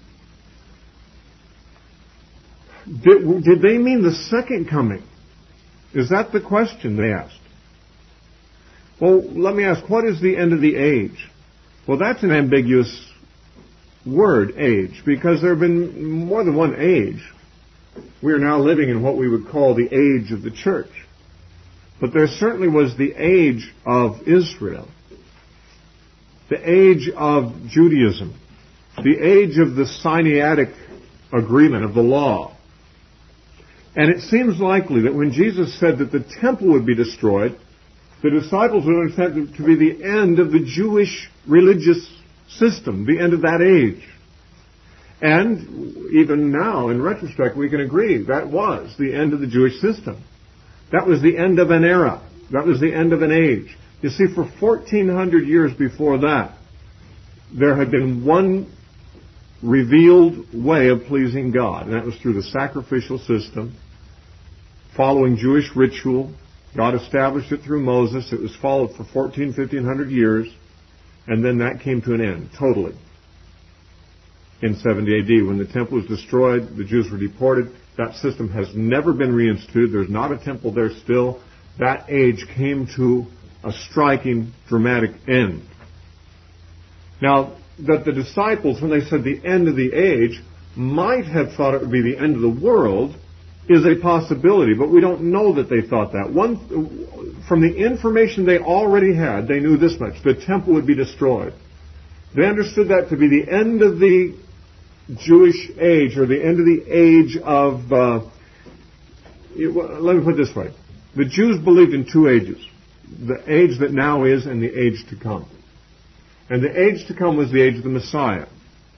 Did, did they mean the second coming? Is that the question they asked? Well, let me ask, what is the end of the age? Well, that's an ambiguous word, age, because there have been more than one age. We are now living in what we would call the age of the church. But there certainly was the age of Israel, the age of Judaism, the age of the Sinaitic agreement of the law. And it seems likely that when Jesus said that the temple would be destroyed, the disciples would understand it to be the end of the Jewish religious system, the end of that age. And even now, in retrospect, we can agree that was the end of the Jewish system. That was the end of an era. That was the end of an age. You see, for fourteen hundred years before that, there had been one revealed way of pleasing God, and that was through the sacrificial system, following Jewish ritual. God established it through Moses. It was followed for fourteen, fifteen hundred years, and then that came to an end, totally. In seventy A D, when the temple was destroyed, the Jews were deported. That system has never been reinstituted. There's not a temple there still. That age came to a striking, dramatic end. Now, that the disciples, when they said the end of the age, might have thought it would be the end of the world is a possibility, but we don't know that they thought that. One, from the information they already had, they knew this much: the temple would be destroyed. They understood that to be the end of the Jewish age, or the end of the age of, uh, let me put it this way. The Jews believed in two ages: the age that now is and the age to come. And the age to come was the age of the Messiah.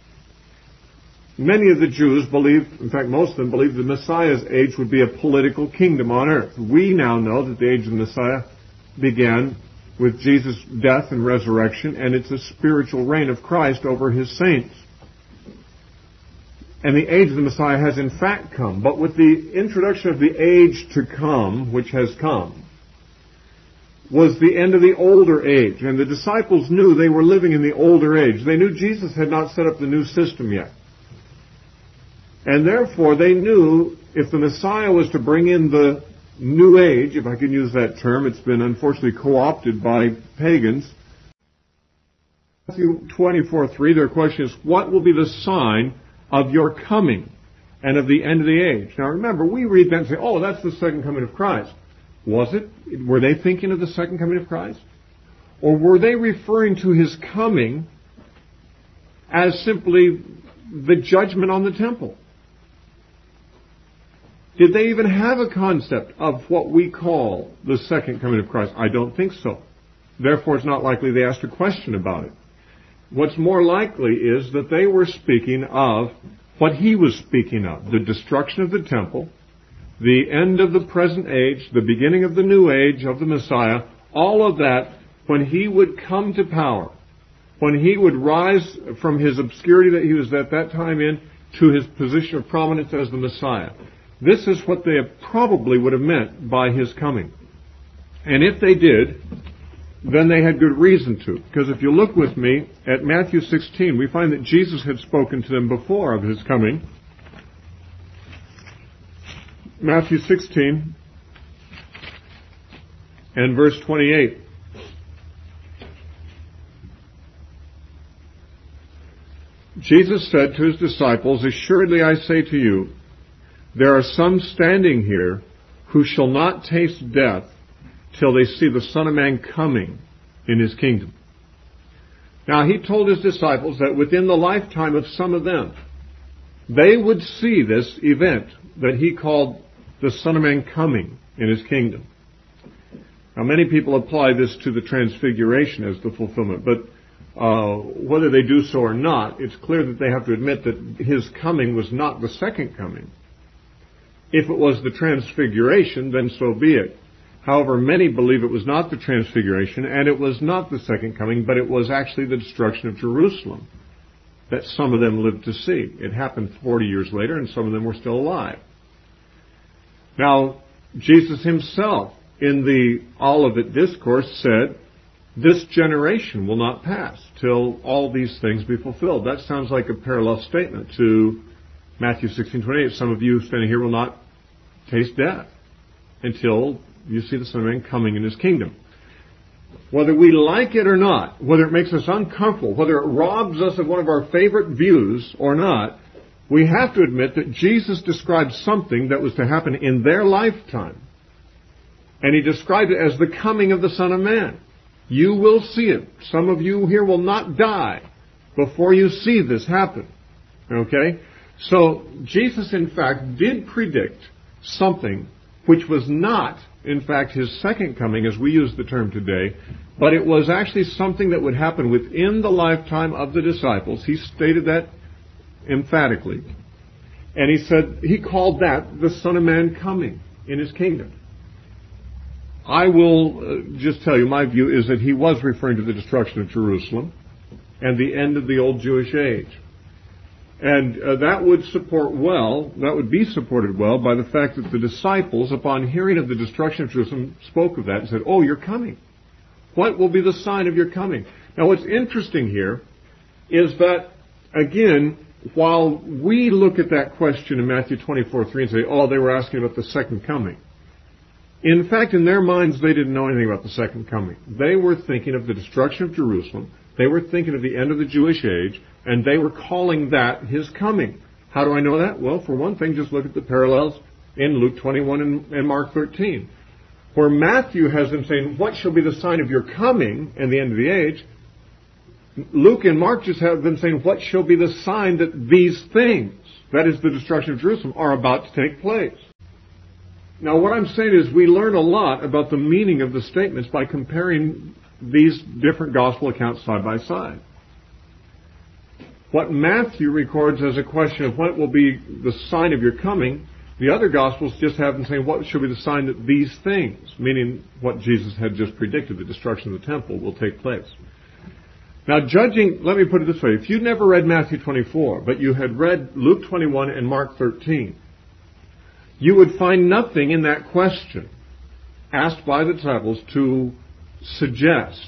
Many of the Jews believed, in fact most of them believed, the Messiah's age would be a political kingdom on earth. We now know that the age of the Messiah began with Jesus' death and resurrection, and it's a spiritual reign of Christ over his saints. And the age of the Messiah has in fact come. But with the introduction of the age to come, which has come, was the end of the older age. And the disciples knew they were living in the older age. They knew Jesus had not set up the new system yet. And therefore they knew if the Messiah was to bring in the new age, if I can use that term, it's been unfortunately co-opted by pagans. Matthew twenty-four three, their question is, what will be the sign of your coming and of the end of the age? Now remember, we read that and say, oh, that's the second coming of Christ. Was it? Were they thinking of the second coming of Christ? Or were they referring to his coming as simply the judgment on the temple? Did they even have a concept of what we call the second coming of Christ? I don't think so. Therefore, it's not likely they asked a question about it. What's more likely is that they were speaking of what he was speaking of: the destruction of the temple, the end of the present age, the beginning of the new age of the Messiah, all of that when he would come to power, when he would rise from his obscurity that he was at that time in to his position of prominence as the Messiah. This is what they probably would have meant by his coming. And if they did, then they had good reason to. Because if you look with me at Matthew sixteen, we find that Jesus had spoken to them before of his coming. Matthew sixteen and verse twenty-eight. Jesus said to his disciples, "Assuredly I say to you, there are some standing here who shall not taste death till they see the Son of Man coming in his kingdom." Now he told his disciples that within the lifetime of some of them, they would see this event that he called the Son of Man coming in his kingdom. Now many people apply this to the transfiguration as the fulfillment, but uh, whether they do so or not, it's clear that they have to admit that his coming was not the second coming. If it was the transfiguration, then so be it. However, many believe it was not the transfiguration, and it was not the second coming, but it was actually the destruction of Jerusalem that some of them lived to see. It happened forty years later, and some of them were still alive. Now, Jesus himself, in the Olivet Discourse, said, "This generation will not pass till all these things be fulfilled." That sounds like a parallel statement to Matthew sixteen twenty-eight. Some of you standing here will not taste death until you see the Son of Man coming in his kingdom. Whether we like it or not, whether it makes us uncomfortable, whether it robs us of one of our favorite views or not, we have to admit that Jesus described something that was to happen in their lifetime. And he described it as the coming of the Son of Man. You will see it. Some of you here will not die before you see this happen. Okay? So Jesus, in fact, did predict something which was not, in fact, his second coming, as we use the term today, but it was actually something that would happen within the lifetime of the disciples. He stated that emphatically. And he said, he called that the Son of Man coming in his kingdom. I will uh, just tell you, my view is that he was referring to the destruction of Jerusalem and the end of the old Jewish age. And uh, that would support well, that would be supported well by the fact that the disciples, upon hearing of the destruction of Jerusalem, spoke of that and said, oh, you're coming. What will be the sign of your coming? Now, what's interesting here is that, again, while we look at that question in Matthew twenty-four three and say, oh, they were asking about the second coming. In fact, in their minds, they didn't know anything about the second coming. They were thinking of the destruction of Jerusalem. They were thinking of the end of the Jewish age, and they were calling that his coming. How do I know that? Well, for one thing, just look at the parallels in Luke twenty-one and, and Mark thirteen. Where Matthew has them saying, what shall be the sign of your coming and the end of the age? Luke and Mark just have them saying, what shall be the sign that these things, that is the destruction of Jerusalem, are about to take place? Now, what I'm saying is we learn a lot about the meaning of the statements by comparing these different gospel accounts side by side. What Matthew records as a question of what will be the sign of your coming, the other gospels just have them saying, what shall be the sign that these things, meaning what Jesus had just predicted, the destruction of the temple, will take place. Now, judging, let me put it this way. If you'd never read Matthew twenty-four, but you had read Luke twenty-one and Mark thirteen, you would find nothing in that question asked by the disciples to suggest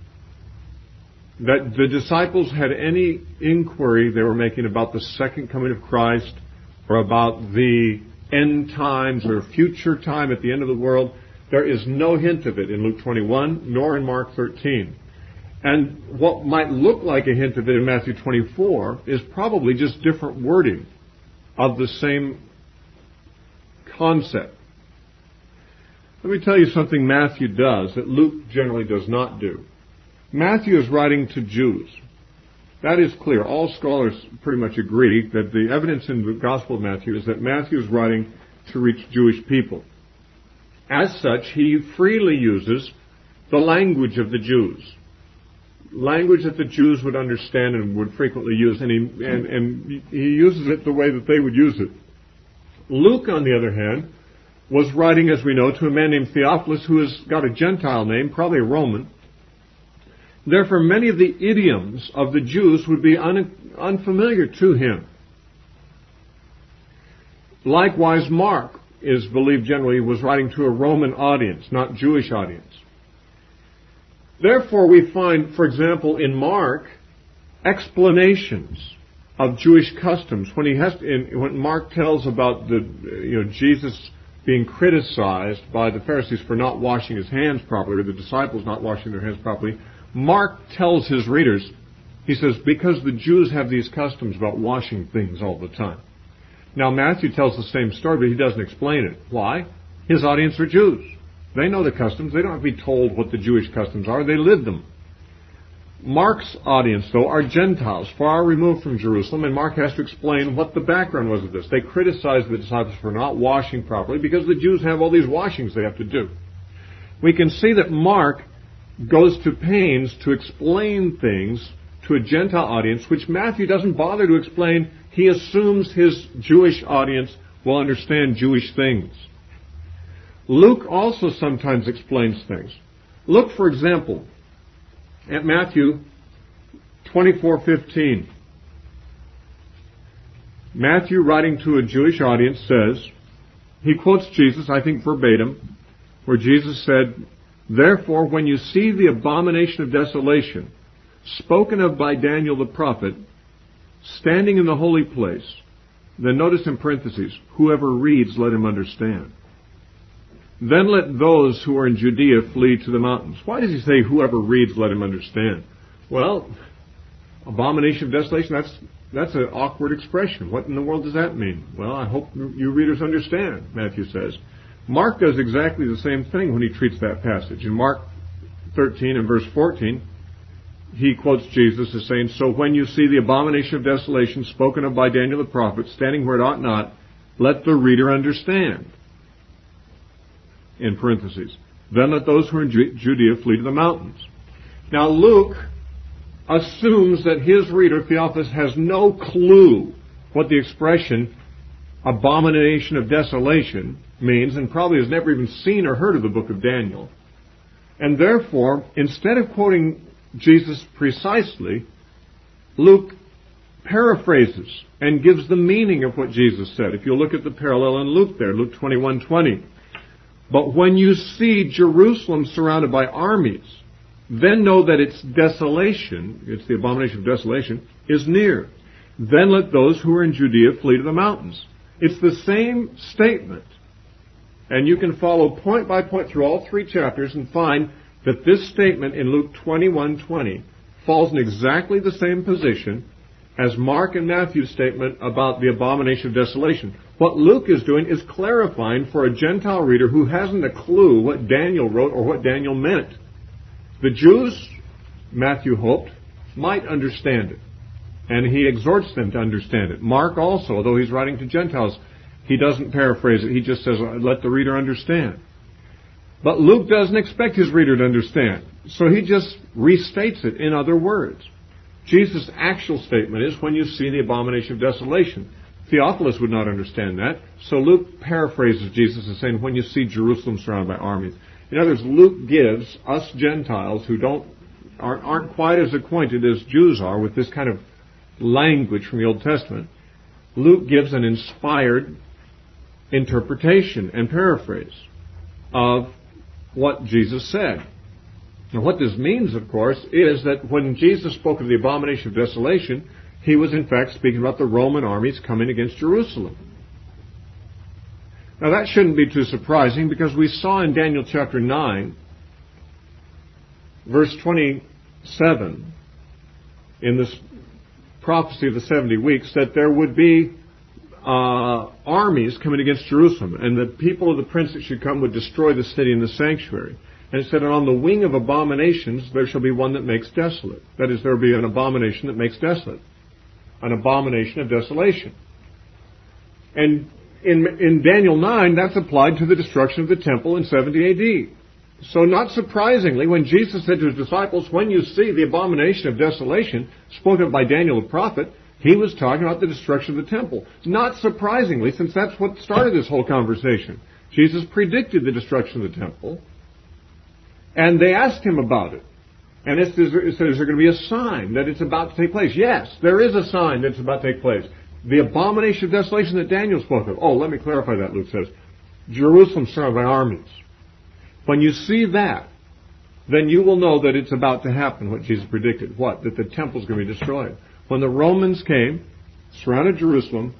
that the disciples had any inquiry they were making about the second coming of Christ or about the end times or future time at the end of the world. There is no hint of it in Luke twenty-one nor in Mark thirteen. And what might look like a hint of it in Matthew twenty-four is probably just different wording of the same concept. Let me tell you something Matthew does that Luke generally does not do. Matthew is writing to Jews. That is clear. All scholars pretty much agree that the evidence in the Gospel of Matthew is that Matthew is writing to reach Jewish people. As such, he freely uses the language of the Jews. Language that the Jews would understand and would frequently use, and he, and, and he uses it the way that they would use it. Luke, on the other hand, was writing, as we know, to a man named Theophilus, who has got a Gentile name, probably a Roman. Therefore, many of the idioms of the Jews would be un, unfamiliar to him. Likewise, Mark is believed generally was writing to a Roman audience, not Jewish audience. Therefore, we find, for example, in Mark, explanations of Jewish customs. When he has, in, when Mark tells about the, you know, Jesus being criticized by the Pharisees for not washing his hands properly, or the disciples not washing their hands properly, Mark tells his readers, he says, because the Jews have these customs about washing things all the time. Now, Matthew tells the same story, but he doesn't explain it. Why? His audience are Jews. They know the customs. They don't have to be told what the Jewish customs are. They live them. Mark's audience, though, are Gentiles, far removed from Jerusalem, and Mark has to explain what the background was of this. They criticize the disciples for not washing properly because the Jews have all these washings they have to do. We can see that Mark goes to pains to explain things to a Gentile audience, which Matthew doesn't bother to explain. He assumes his Jewish audience will understand Jewish things. Luke also sometimes explains things. Look, for example, at Matthew twenty-four fifteen. Matthew, writing to a Jewish audience, says, he quotes Jesus, I think verbatim, where Jesus said, therefore, when you see the abomination of desolation, spoken of by Daniel the prophet, standing in the holy place, then notice in parentheses, whoever reads, let him understand. Then let those who are in Judea flee to the mountains. Why does he say, whoever reads, let him understand? Well, abomination of desolation, that's that's an awkward expression. What in the world does that mean? Well, I hope you readers understand, Matthew says. Mark does exactly the same thing when he treats that passage. In Mark thirteen and verse fourteen, he quotes Jesus as saying, so when you see the abomination of desolation spoken of by Daniel the prophet, standing where it ought not, let the reader understand. In parentheses. Then let those who are in Judea flee to the mountains. Now Luke assumes that his reader, Theophilus, has no clue what the expression abomination of desolation means, and probably has never even seen or heard of the book of Daniel. And therefore, instead of quoting Jesus precisely, Luke paraphrases and gives the meaning of what Jesus said. If you look at the parallel in Luke there, Luke twenty-one twenty. But when you see Jerusalem surrounded by armies, then know that its desolation, it's the abomination of desolation, is near. Then let those who are in Judea flee to the mountains. It's the same statement. And you can follow point by point through all three chapters and find that this statement in Luke twenty-one twenty falls in exactly the same position as Mark and Matthew's statement about the abomination of desolation. What Luke is doing is clarifying for a Gentile reader who hasn't a clue what Daniel wrote or what Daniel meant. The Jews, Matthew hoped, might understand it. And he exhorts them to understand it. Mark also, although he's writing to Gentiles, he doesn't paraphrase it. He just says, let the reader understand. But Luke doesn't expect his reader to understand. So he just restates it in other words. Jesus' actual statement is, when you see the abomination of desolation. Theophilus would not understand that. So Luke paraphrases Jesus as saying, when you see Jerusalem surrounded by armies. In other words, Luke gives us Gentiles who don't aren't, aren't quite as acquainted as Jews are with this kind of language from the Old Testament, Luke gives an inspired interpretation and paraphrase of what Jesus said. Now, what this means, of course, is that when Jesus spoke of the abomination of desolation, he was in fact speaking about the Roman armies coming against Jerusalem. Now, that shouldn't be too surprising, because we saw in Daniel chapter nine, verse twenty-seven, in this prophecy of the seventy weeks, that there would be uh, armies coming against Jerusalem, and the people of the prince that should come would destroy the city and the sanctuary. And it said, and on the wing of abominations there shall be one that makes desolate. That is, there will be an abomination that makes desolate. An abomination of desolation. And in, in Daniel nine, that's applied to the destruction of the temple in seventy A D. So not surprisingly, when Jesus said to his disciples, when you see the abomination of desolation spoken of by Daniel the prophet, he was talking about the destruction of the temple. Not surprisingly, since that's what started this whole conversation. Jesus predicted the destruction of the temple, and they asked him about it. And it says, is there going to be a sign that it's about to take place? Yes, there is a sign that it's about to take place. The abomination of desolation that Daniel spoke of. Oh, let me clarify that, Luke says. Jerusalem surrounded by armies. When you see that, then you will know that it's about to happen, what Jesus predicted. What? That the temple is going to be destroyed. When the Romans came, surrounded Jerusalem,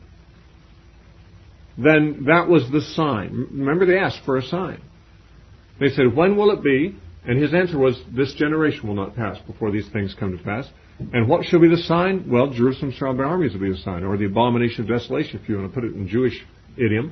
then that was the sign. Remember, they asked for a sign. They said, when will it be? And his answer was, this generation will not pass before these things come to pass. And what shall be the sign? Well, Jerusalem surrounded by armies will be the sign, or the abomination of desolation, if you want to put it in Jewish idiom.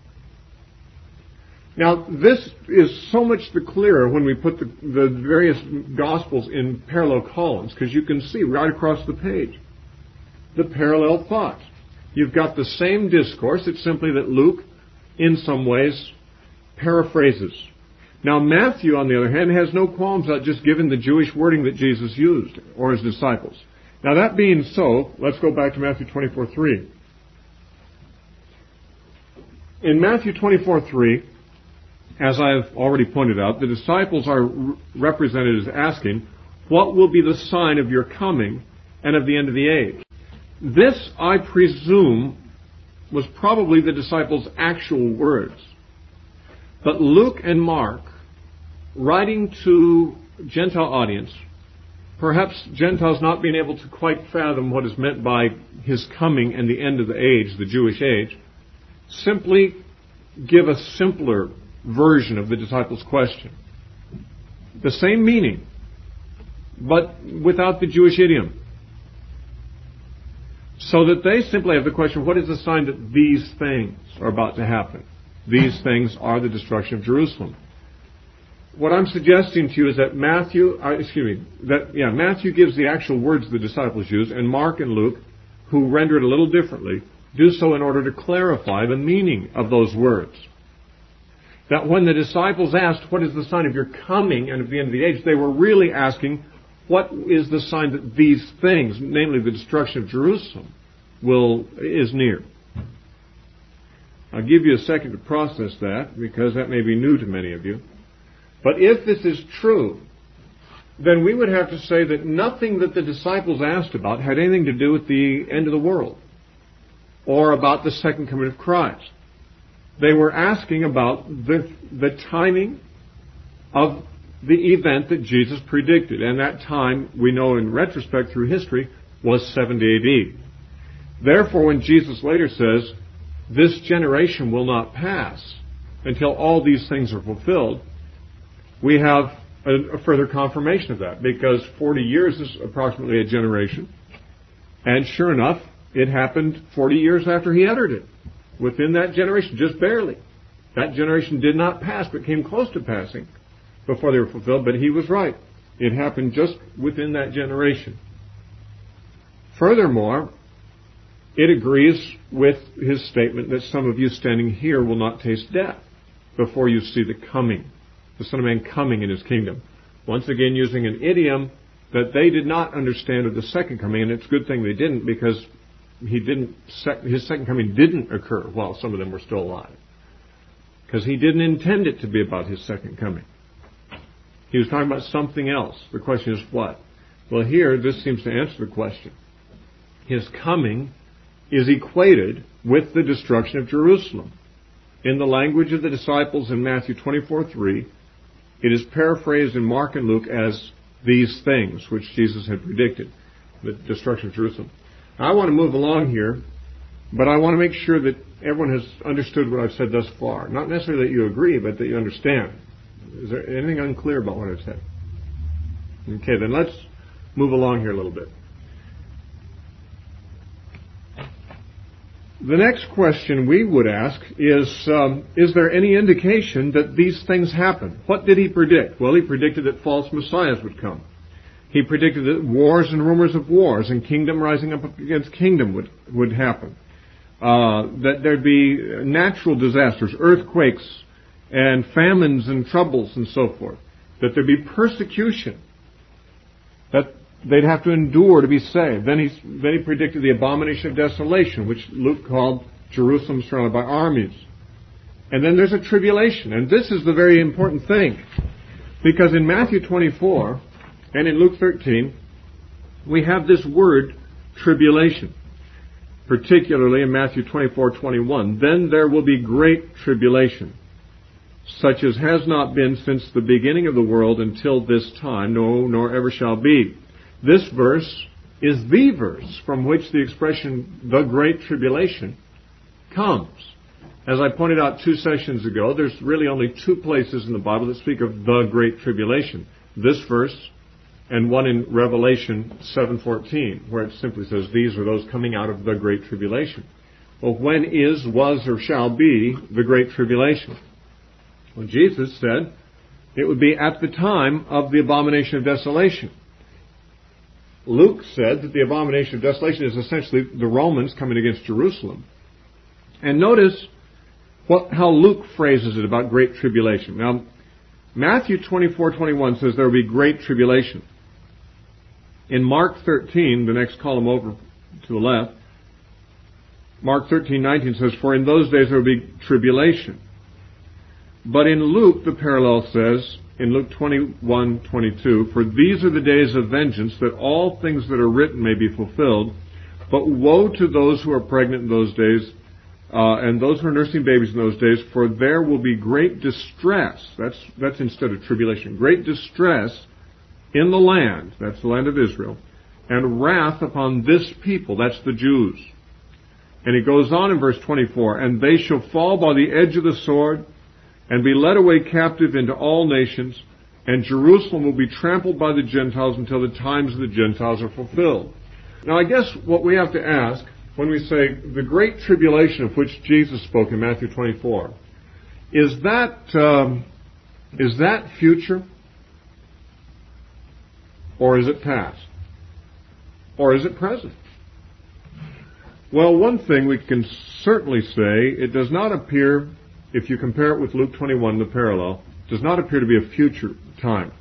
Now, this is so much the clearer when we put the, the various Gospels in parallel columns, because you can see right across the page the parallel thought. You've got the same discourse. It's simply that Luke, in some ways, paraphrases. Now, Matthew, on the other hand, has no qualms about just giving the Jewish wording that Jesus used, or his disciples. Now, that being so, let's go back to Matthew twenty-four three. In Matthew twenty-four three, as I have already pointed out, the disciples are represented as asking, what will be the sign of your coming and of the end of the age? This, I presume, was probably the disciples' actual words. But Luke and Mark, writing to Gentile audience, perhaps Gentiles not being able to quite fathom what is meant by his coming and the end of the age, the Jewish age, simply give a simpler version of the disciples' question. The same meaning, but without the Jewish idiom. So that they simply have the question, what is the sign that these things are about to happen? These things are the destruction of Jerusalem. What I'm suggesting to you is that Matthew, uh, excuse me, that yeah, Matthew gives the actual words the disciples use, and Mark and Luke, who render it a little differently, do so in order to clarify the meaning of those words. That when the disciples asked, what is the sign of your coming and of the end of the age, they were really asking, what is the sign that these things, namely the destruction of Jerusalem, will is near. I'll give you a second to process that, because that may be new to many of you. But if this is true, then we would have to say that nothing that the disciples asked about had anything to do with the end of the world or about the second coming of Christ. They were asking about the, the timing of the event that Jesus predicted. And that time, we know in retrospect through history, was seventy A D. Therefore, when Jesus later says, this generation will not pass until all these things are fulfilled, we have a, a further confirmation of that, because forty years is approximately a generation. And sure enough, it happened forty years after he uttered it. Within that generation, just barely. That generation did not pass, but came close to passing before they were fulfilled, but he was right. It happened just within that generation. Furthermore, it agrees with his statement that some of you standing here will not taste death before you see the coming, the Son of Man coming in his kingdom. Once again, using an idiom that they did not understand of the second coming, and it's a good thing they didn't, because he didn't. His second coming didn't occur while some of them were still alive, because he didn't intend it to be about his second coming. He was talking about something else. The question is what? Well, here, this seems to answer the question. His coming is equated with the destruction of Jerusalem. In the language of the disciples in Matthew twenty-four three, it is paraphrased in Mark and Luke as these things which Jesus had predicted, the destruction of Jerusalem. Now, I want to move along here, but I want to make sure that everyone has understood what I've said thus far. Not necessarily that you agree, but that you understand. Is there anything unclear about what I've said? Okay, then let's move along here a little bit. The next question we would ask is, um, is there any indication that these things happen? What did he predict? Well, he predicted that false messiahs would come. He predicted that wars and rumors of wars and kingdom rising up against kingdom would, would happen. Uh, that there'd be natural disasters, earthquakes, and famines and troubles and so forth. That there'd be persecution. That they'd have to endure to be saved. Then he, then he predicted the abomination of desolation, which Luke called Jerusalem surrounded by armies. And then there's a tribulation. And this is the very important thing. Because in Matthew twenty-four and in Luke thirteen, we have this word, tribulation. Particularly in Matthew twenty-four twenty-one. Then there will be great tribulation, such as has not been since the beginning of the world until this time, no, nor ever shall be. This verse is the verse from which the expression, the Great Tribulation, comes. As I pointed out two sessions ago, there's really only two places in the Bible that speak of the Great Tribulation. This verse and one in Revelation seven fourteen, where it simply says, these are those coming out of the Great Tribulation. Well, when is, was, or shall be the Great Tribulation? Well, Jesus said it would be at the time of the abomination of desolation. Luke said that the abomination of desolation is essentially the Romans coming against Jerusalem. And notice what, how Luke phrases it about great tribulation. Now, Matthew twenty-four twenty-one says there will be great tribulation. In Mark thirteen, the next column over to the left, Mark thirteen nineteen says, for in those days there will be tribulation. But in Luke, the parallel says, in Luke twenty-one twenty-two, for these are the days of vengeance, that all things that are written may be fulfilled. But woe to those who are pregnant in those days, uh, and those who are nursing babies in those days, for there will be great distress. That's, that's instead of tribulation. Great distress in the land, that's the land of Israel, and wrath upon this people, that's the Jews. And he goes on in verse twenty-four, and they shall fall by the edge of the sword, and be led away captive into all nations, and Jerusalem will be trampled by the Gentiles until the times of the Gentiles are fulfilled. Now, I guess what we have to ask when we say the great tribulation of which Jesus spoke in Matthew twenty-four, is that um, is that future, or is it past, or is it present? Well, one thing we can certainly say, it does not appear, if you compare it with Luke twenty-one, the parallel, does not appear to be a future time.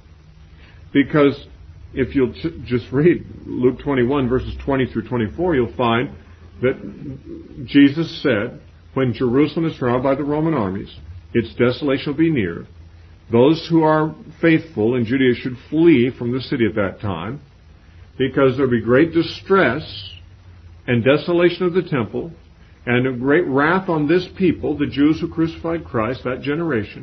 Because if you'll ch- just read Luke twenty-one, verses twenty through twenty-four, you'll find that Jesus said, when Jerusalem is surrounded by the Roman armies, its desolation will be near. Those who are faithful in Judea should flee from the city at that time, because there will be great distress and desolation of the temple, and a great wrath on this people, the Jews who crucified Christ, that generation.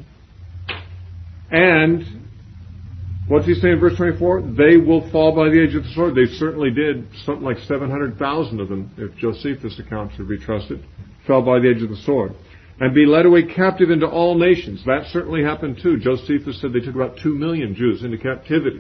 And what's he saying in verse twenty-four? They will fall by the edge of the sword. They certainly did. Something like seven hundred thousand of them, if Josephus' account should be trusted, fell by the edge of the sword. And be led away captive into all nations. That certainly happened too. Josephus said they took about two million Jews into captivity.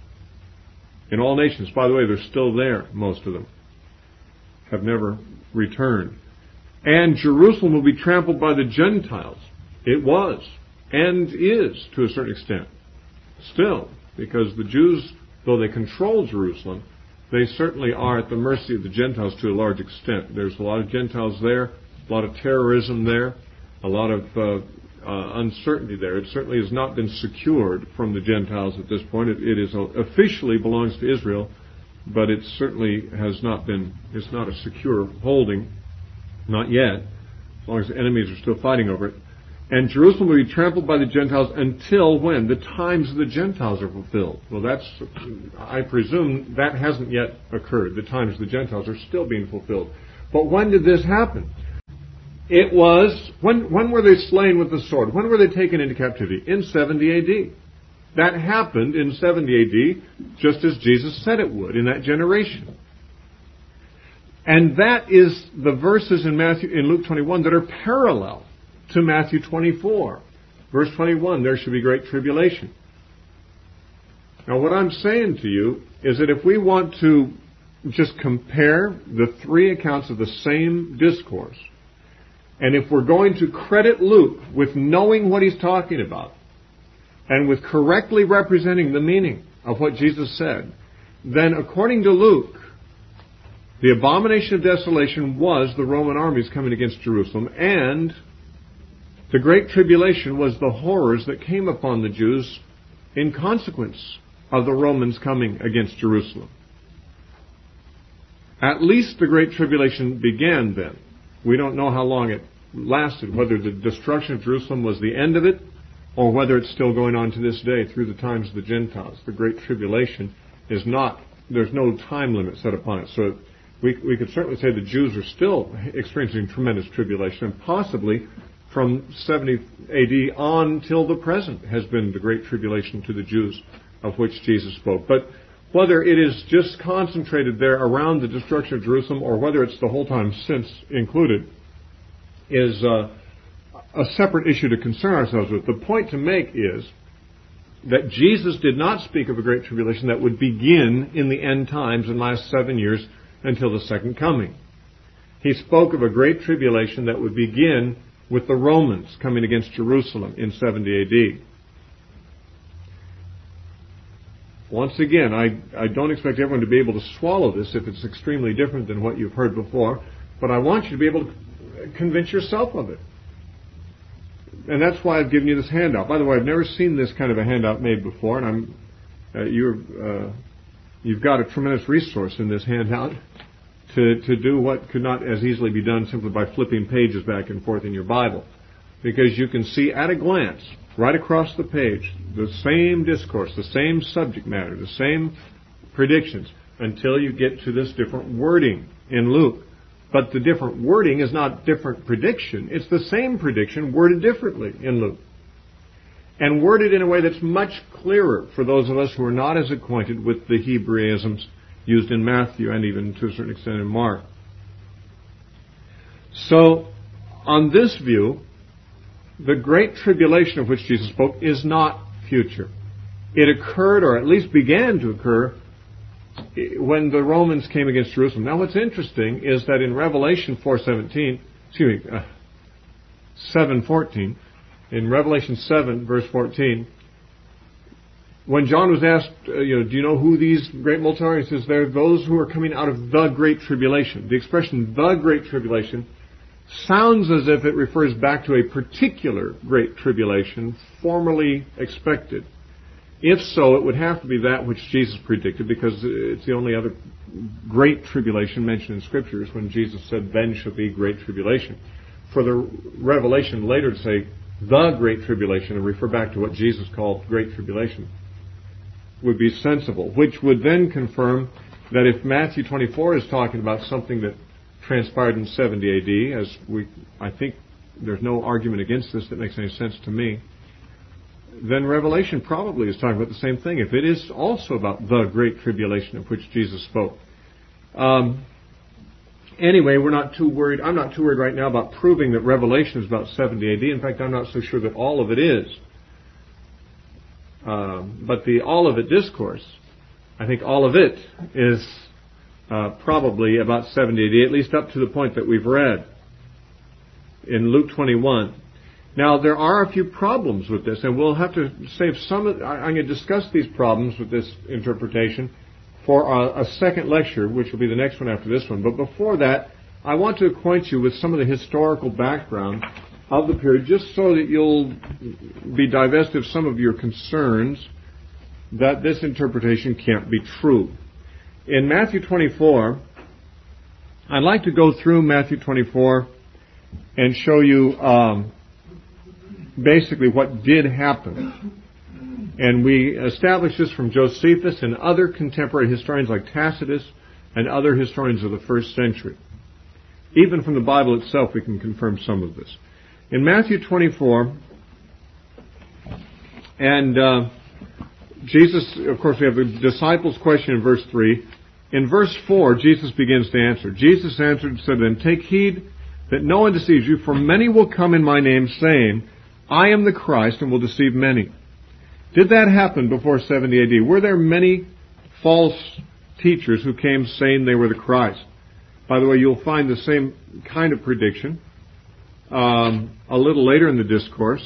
In all nations. By the way, they're still there, most of them. Have never returned. And Jerusalem will be trampled by the Gentiles. It was, and is, to a certain extent. Still, because the Jews, though they control Jerusalem, they certainly are at the mercy of the Gentiles to a large extent. There's a lot of Gentiles there, a lot of terrorism there, a lot of uh, uh, uncertainty there. It certainly has not been secured from the Gentiles at this point. It, it is uh, officially belongs to Israel, but it certainly has not been, it's not a secure holding, not yet, as long as the enemies are still fighting over it. And Jerusalem will be trampled by the Gentiles until when? The times of the Gentiles are fulfilled. Well, that's, I presume that hasn't yet occurred. The times of the Gentiles are still being fulfilled. But when did this happen? It was, when, when were they slain with the sword? When were they taken into captivity? In seventy A D. That happened in seventy A D, just as Jesus said it would in that generation. And that is the verses in Matthew, in Luke twenty-one that are parallel to Matthew twenty-four. Verse twenty-one, there should be great tribulation. Now what I'm saying to you is that if we want to just compare the three accounts of the same discourse, and if we're going to credit Luke with knowing what he's talking about, and with correctly representing the meaning of what Jesus said, then according to Luke, the abomination of desolation was the Roman armies coming against Jerusalem, and the Great Tribulation was the horrors that came upon the Jews in consequence of the Romans coming against Jerusalem. At least the Great Tribulation began then. We don't know how long it lasted, whether the destruction of Jerusalem was the end of it, or whether it's still going on to this day through the times of the Gentiles. The Great Tribulation is not, there's no time limit set upon it. So we, we could certainly say the Jews are still experiencing tremendous tribulation, and possibly from seventy A D on till the present has been the Great Tribulation to the Jews of which Jesus spoke. But whether it is just concentrated there around the destruction of Jerusalem, or whether it's the whole time since included, is uh, a separate issue to concern ourselves with. The point to make is that Jesus did not speak of a great tribulation that would begin in the end times and last seven years until the second coming. He spoke of a great tribulation that would begin with the Romans coming against Jerusalem in seventy A D. Once again, I, I don't expect everyone to be able to swallow this if it's extremely different than what you've heard before, but I want you to be able to convince yourself of it. And that's why I've given you this handout. By the way, I've never seen this kind of a handout made before, and I'm uh, you're uh, you've got a tremendous resource in this handout to to do what could not as easily be done simply by flipping pages back and forth in your Bible, because you can see at a glance, right across the page, the same discourse, the same subject matter, the same predictions, until you get to this different wording in Luke. But the different wording is not different prediction. It's the same prediction worded differently in Luke. And worded in a way that's much clearer for those of us who are not as acquainted with the Hebraisms used in Matthew and even to a certain extent in Mark. So, on this view, the Great Tribulation of which Jesus spoke is not future. It occurred, or at least began to occur, when the Romans came against Jerusalem. Now what's interesting is that in Revelation four seventeen, excuse me, uh, seven fourteen, in Revelation seven verse fourteen, when John was asked, uh, you know, do you know who these great multitudes are? He says, they're those who are coming out of the Great Tribulation. The expression the Great Tribulation sounds as if it refers back to a particular Great Tribulation formerly expected. If so, it would have to be that which Jesus predicted, because it's the only other great tribulation mentioned in Scriptures, when Jesus said, then shall be great tribulation. For the revelation later to say, the great tribulation, and refer back to what Jesus called great tribulation, would be sensible, which would then confirm that if Matthew twenty-four is talking about something that transpired in seventy A D, as we, I think there's no argument against this that makes any sense to me, then Revelation probably is talking about the same thing, if it is also about the great tribulation of which Jesus spoke. Um, anyway, we're not too worried. I'm not too worried right now about proving that Revelation is about seventy A D. In fact, I'm not so sure that all of it is. Um, but the all of it discourse, I think all of it is uh, probably about seventy A D, at least up to the point that we've read in Luke twenty-one. Now, there are a few problems with this, and we'll have to save some of, I'm going to discuss these problems with this interpretation for a, a second lecture, which will be the next one after this one. But before that, I want to acquaint you with some of the historical background of the period, just so that you'll be divested of some of your concerns that this interpretation can't be true. In Matthew twenty-four, I'd like to go through Matthew twenty-four and show you um, basically what did happen. And we established this from Josephus and other contemporary historians like Tacitus and other historians of the first century. Even from the Bible itself we can confirm some of this. In Matthew twenty-four, and uh, Jesus, of course, we have the disciples' question in verse three. In verse four, Jesus begins to answer. Jesus answered and said, then take heed that no one deceives you, for many will come in my name, saying, I am the Christ, and will deceive many. Did that happen before seventy A D? Were there many false teachers who came saying they were the Christ? By the way, you'll find the same kind of prediction um, a little later in the discourse.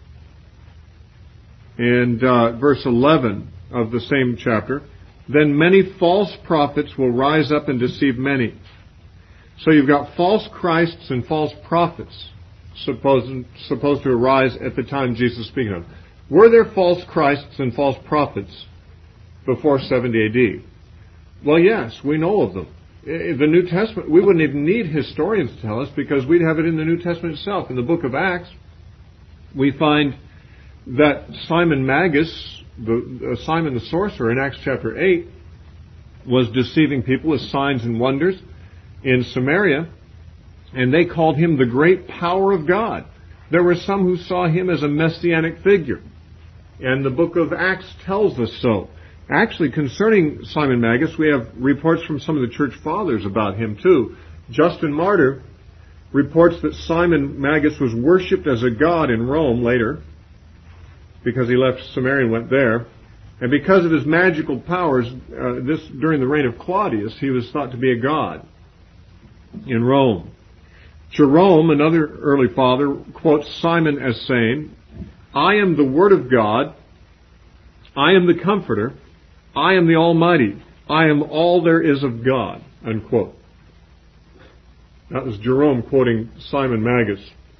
And uh, verse eleven of the same chapter, then many false prophets will rise up and deceive many. So you've got false Christs and false prophets supposed, supposed to arise at the time Jesus is speaking of. Were there false Christs and false prophets before seventy A D? Well, yes, we know of them. The New Testament, we wouldn't even need historians to tell us, because we'd have it in the New Testament itself. In the book of Acts, we find that Simon Magus, the, uh, Simon the sorcerer in Acts chapter eight, was deceiving people with signs and wonders in Samaria, and they called him the great power of God. There were some who saw him as a messianic figure, and the book of Acts tells us so. Actually, concerning Simon Magus, we have reports from some of the church fathers about him too. Justin Martyr reports that Simon Magus was worshipped as a god in Rome later, because he left Samaria and went there. And because of his magical powers, uh, this during the reign of Claudius, he was thought to be a god in Rome. Jerome, another early father, quotes Simon as saying, I am the Word of God, I am the Comforter, I am the Almighty, I am all there is of God, unquote. That was Jerome quoting Simon Magus.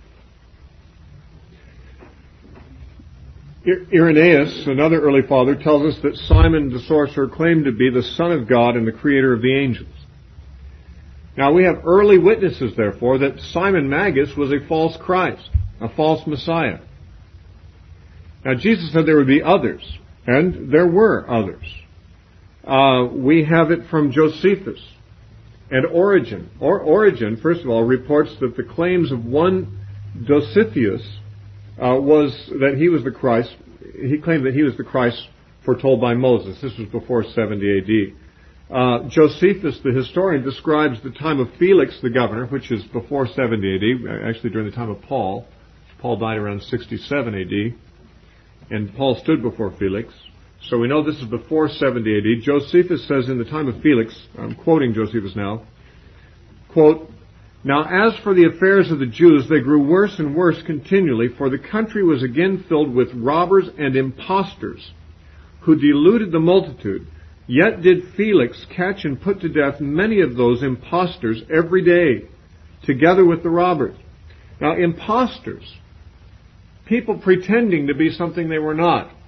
Irenaeus, another early father, tells us that Simon the sorcerer claimed to be the Son of God and the creator of the angels. Now we have early witnesses, therefore, that Simon Magus was a false Christ, a false Messiah. Now Jesus said there would be others, and there were others. Uh, we have it from Josephus and Origen. Or, Origen, first of all, reports that the claims of one Dositheus uh, was that he was the Christ. He claimed that he was the Christ foretold by Moses. This was before seventy A D. Uh, Josephus, the historian, describes the time of Felix the governor, which is before seventy A D, actually during the time of Paul. Paul died around sixty-seven A D, and Paul stood before Felix. So we know this is before seventy A D. Josephus says in the time of Felix, I'm quoting Josephus now, quote, now as for the affairs of the Jews, they grew worse and worse continually, for the country was again filled with robbers and impostors, who deluded the multitude. Yet did Felix catch and put to death many of those impostors every day, together with the robbers. Now, impostors, people pretending to be something they were not.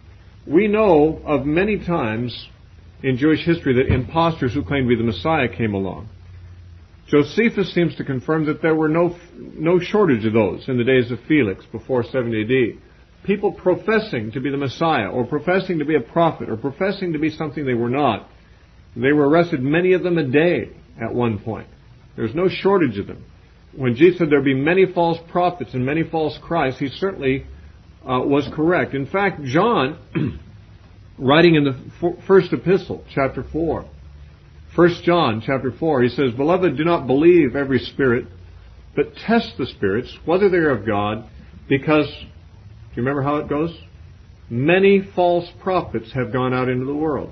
we know of many times in Jewish history that impostors who claimed to be the Messiah came along. Josephus seems to confirm that there were no no shortage of those in the days of Felix before seventy A D. People professing to be the Messiah, or professing to be a prophet, or professing to be something they were not. They were arrested, many of them a day at one point. There's no shortage of them. When Jesus said there'd be many false prophets and many false Christs, he certainly uh, was correct. In fact, John, writing in the f- first epistle, chapter four, First John chapter four, he says, "Beloved, do not believe every spirit, but test the spirits, whether they are of God, because," do you remember how it goes? "Many false prophets have gone out into the world."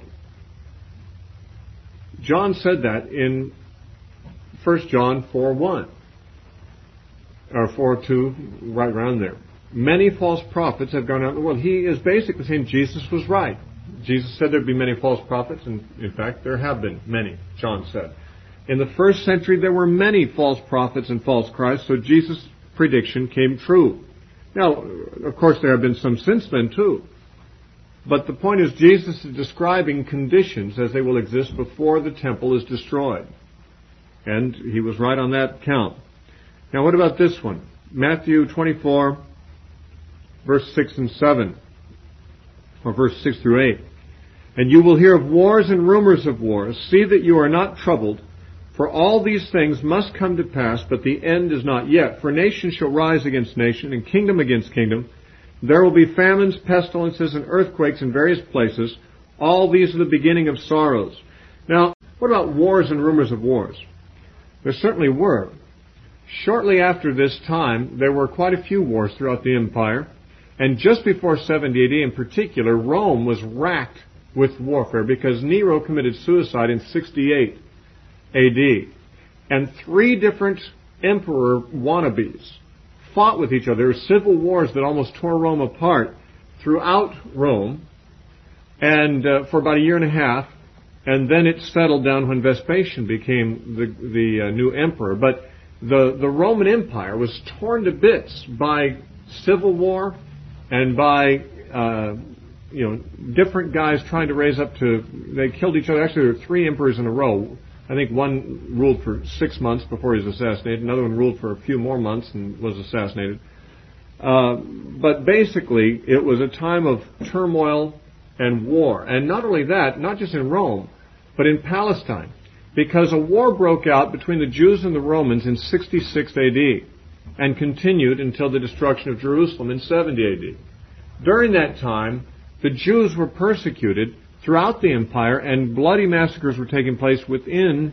John said that in First John four one, or four two, right around there. Many false prophets have gone out in the world. He is basically saying Jesus was right. Jesus said there'd be many false prophets, and in fact there have been many, John said. In the first century there were many false prophets and false Christs, so Jesus' prediction came true. Now, of course, there have been some since then too. But the point is, Jesus is describing conditions as they will exist before the temple is destroyed. And he was right on that count. Now, what about this one? Matthew twenty-four, verse six and seven. Or verse six through eight. "And you will hear of wars and rumors of wars. See that you are not troubled, for all these things must come to pass, but the end is not yet. For nation shall rise against nation, and kingdom against kingdom. There will be famines, pestilences, and earthquakes in various places. All these are the beginning of sorrows." Now, what about wars and rumors of wars? There certainly were. Shortly after this time, there were quite a few wars throughout the empire. And just before seventy A D in particular, Rome was racked with warfare because Nero committed suicide in sixty-eight A D. And three different emperor wannabes fought with each other. There were civil wars that almost tore Rome apart throughout Rome, and uh, for about a year and a half, and then it settled down when Vespasian became the, the uh, new emperor. But the, the Roman Empire was torn to bits by civil war and by, uh, you know, different guys trying to raise up to, they killed each other. Actually, there were three emperors in a row. I think one ruled for six months before he was assassinated. Another one ruled for a few more months and was assassinated. Uh, but basically, it was a time of turmoil and war. And not only that, not just in Rome, but in Palestine. Because a war broke out between the Jews and the Romans in sixty-six A D and continued until the destruction of Jerusalem in seventy A D. During that time, the Jews were persecuted throughout the empire, and bloody massacres were taking place within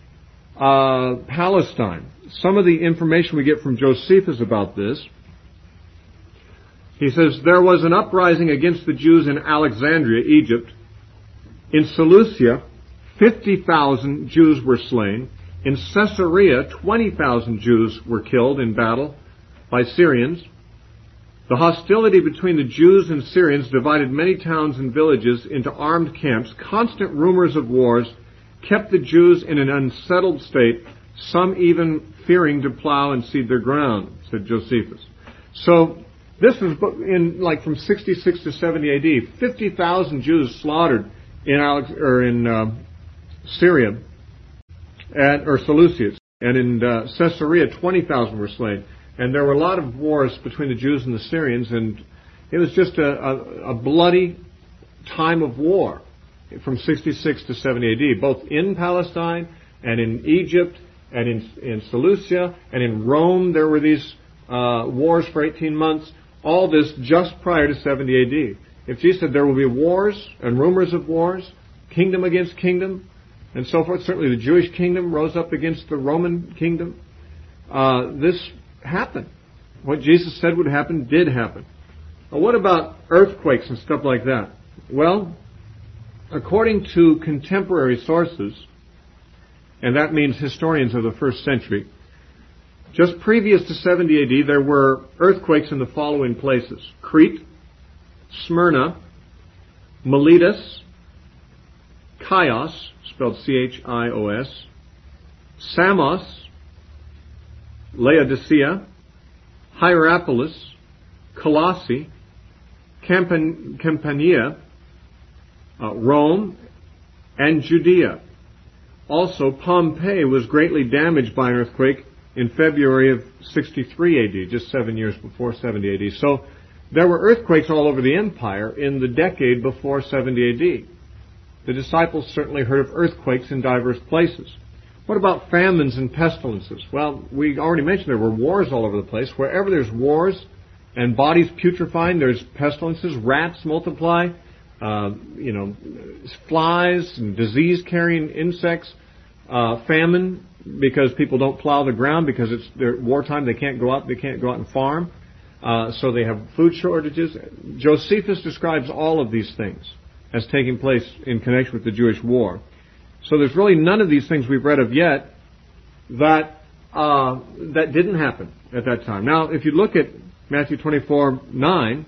uh, Palestine. Some of the information we get from Josephus about this, he says, "There was an uprising against the Jews in Alexandria, Egypt. In Seleucia, fifty thousand Jews were slain. In Caesarea, twenty thousand Jews were killed in battle by Syrians. The hostility between the Jews and Syrians divided many towns and villages into armed camps. Constant rumors of wars kept the Jews in an unsettled state, some even fearing to plow and seed their ground," said Josephus. So this was in like from sixty-six to seventy A D. fifty thousand Jews slaughtered in Alex, or in uh, Syria, and, or Seleucia, and in uh, Caesarea, twenty thousand were slain. And there were a lot of wars between the Jews and the Syrians, and it was just a, a, a bloody time of war from sixty-six to seventy A D, both in Palestine and in Egypt and in, in Seleucia and in Rome. There were these uh, wars for eighteen months, all this just prior to seventy A D. If Jesus said there will be wars and rumors of wars, kingdom against kingdom, and so forth, certainly the Jewish kingdom rose up against the Roman kingdom. Uh, this happened. What Jesus said would happen did happen. Well, what about earthquakes and stuff like that? Well, according to contemporary sources, and that means historians of the first century, just previous to seventy A D, there were earthquakes in the following places: Crete, Smyrna, Miletus, Chios, spelled C H I O S, Samos, Laodicea, Hierapolis, Colossae, Campan- Campania, uh, Rome, and Judea. Also, Pompeii was greatly damaged by an earthquake in February of sixty-three A D, just seven years before seventy A D. So there were earthquakes all over the empire in the decade before seventy A D. The disciples certainly heard of earthquakes in diverse places. What about famines and pestilences? Well, we already mentioned there were wars all over the place. Wherever there's wars and bodies putrefying, there's pestilences, rats multiply, uh, you know, flies and disease-carrying insects, uh, famine because people don't plow the ground because it's their wartime. They can't go out. They can't go out and farm. Uh, so they have food shortages. Josephus describes all of these things as taking place in connection with the Jewish war. So there's really none of these things we've read of yet that uh, that didn't happen at that time. Now, if you look at Matthew twenty-four nine,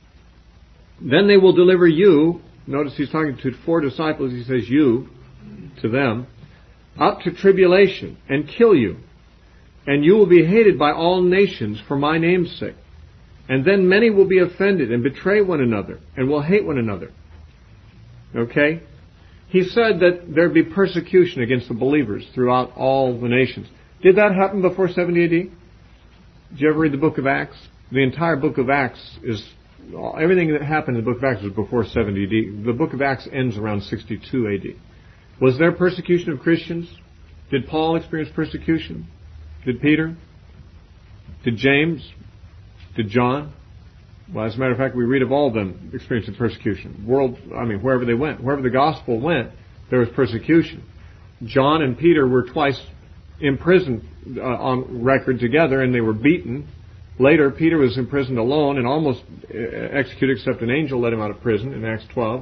then they will deliver you. Notice he's talking to four disciples. He says you to them, up to tribulation and kill you. And you will be hated by all nations for my name's sake. And then many will be offended and betray one another and will hate one another. Okay? He said that there'd be persecution against the believers throughout all the nations. Did that happen before seventy A D? Did you ever read the book of Acts? The entire book of Acts is, everything that happened in the book of Acts was before seventy A D. The book of Acts ends around sixty-two A D. Was there persecution of Christians? Did Paul experience persecution? Did Peter? Did James? Did John? Well, as a matter of fact, we read of all of them experiencing persecution. World, I mean, wherever they went, wherever the gospel went, there was persecution. John and Peter were twice imprisoned uh, on record together, and they were beaten. Later, Peter was imprisoned alone and almost executed, except an angel let him out of prison in Acts twelve.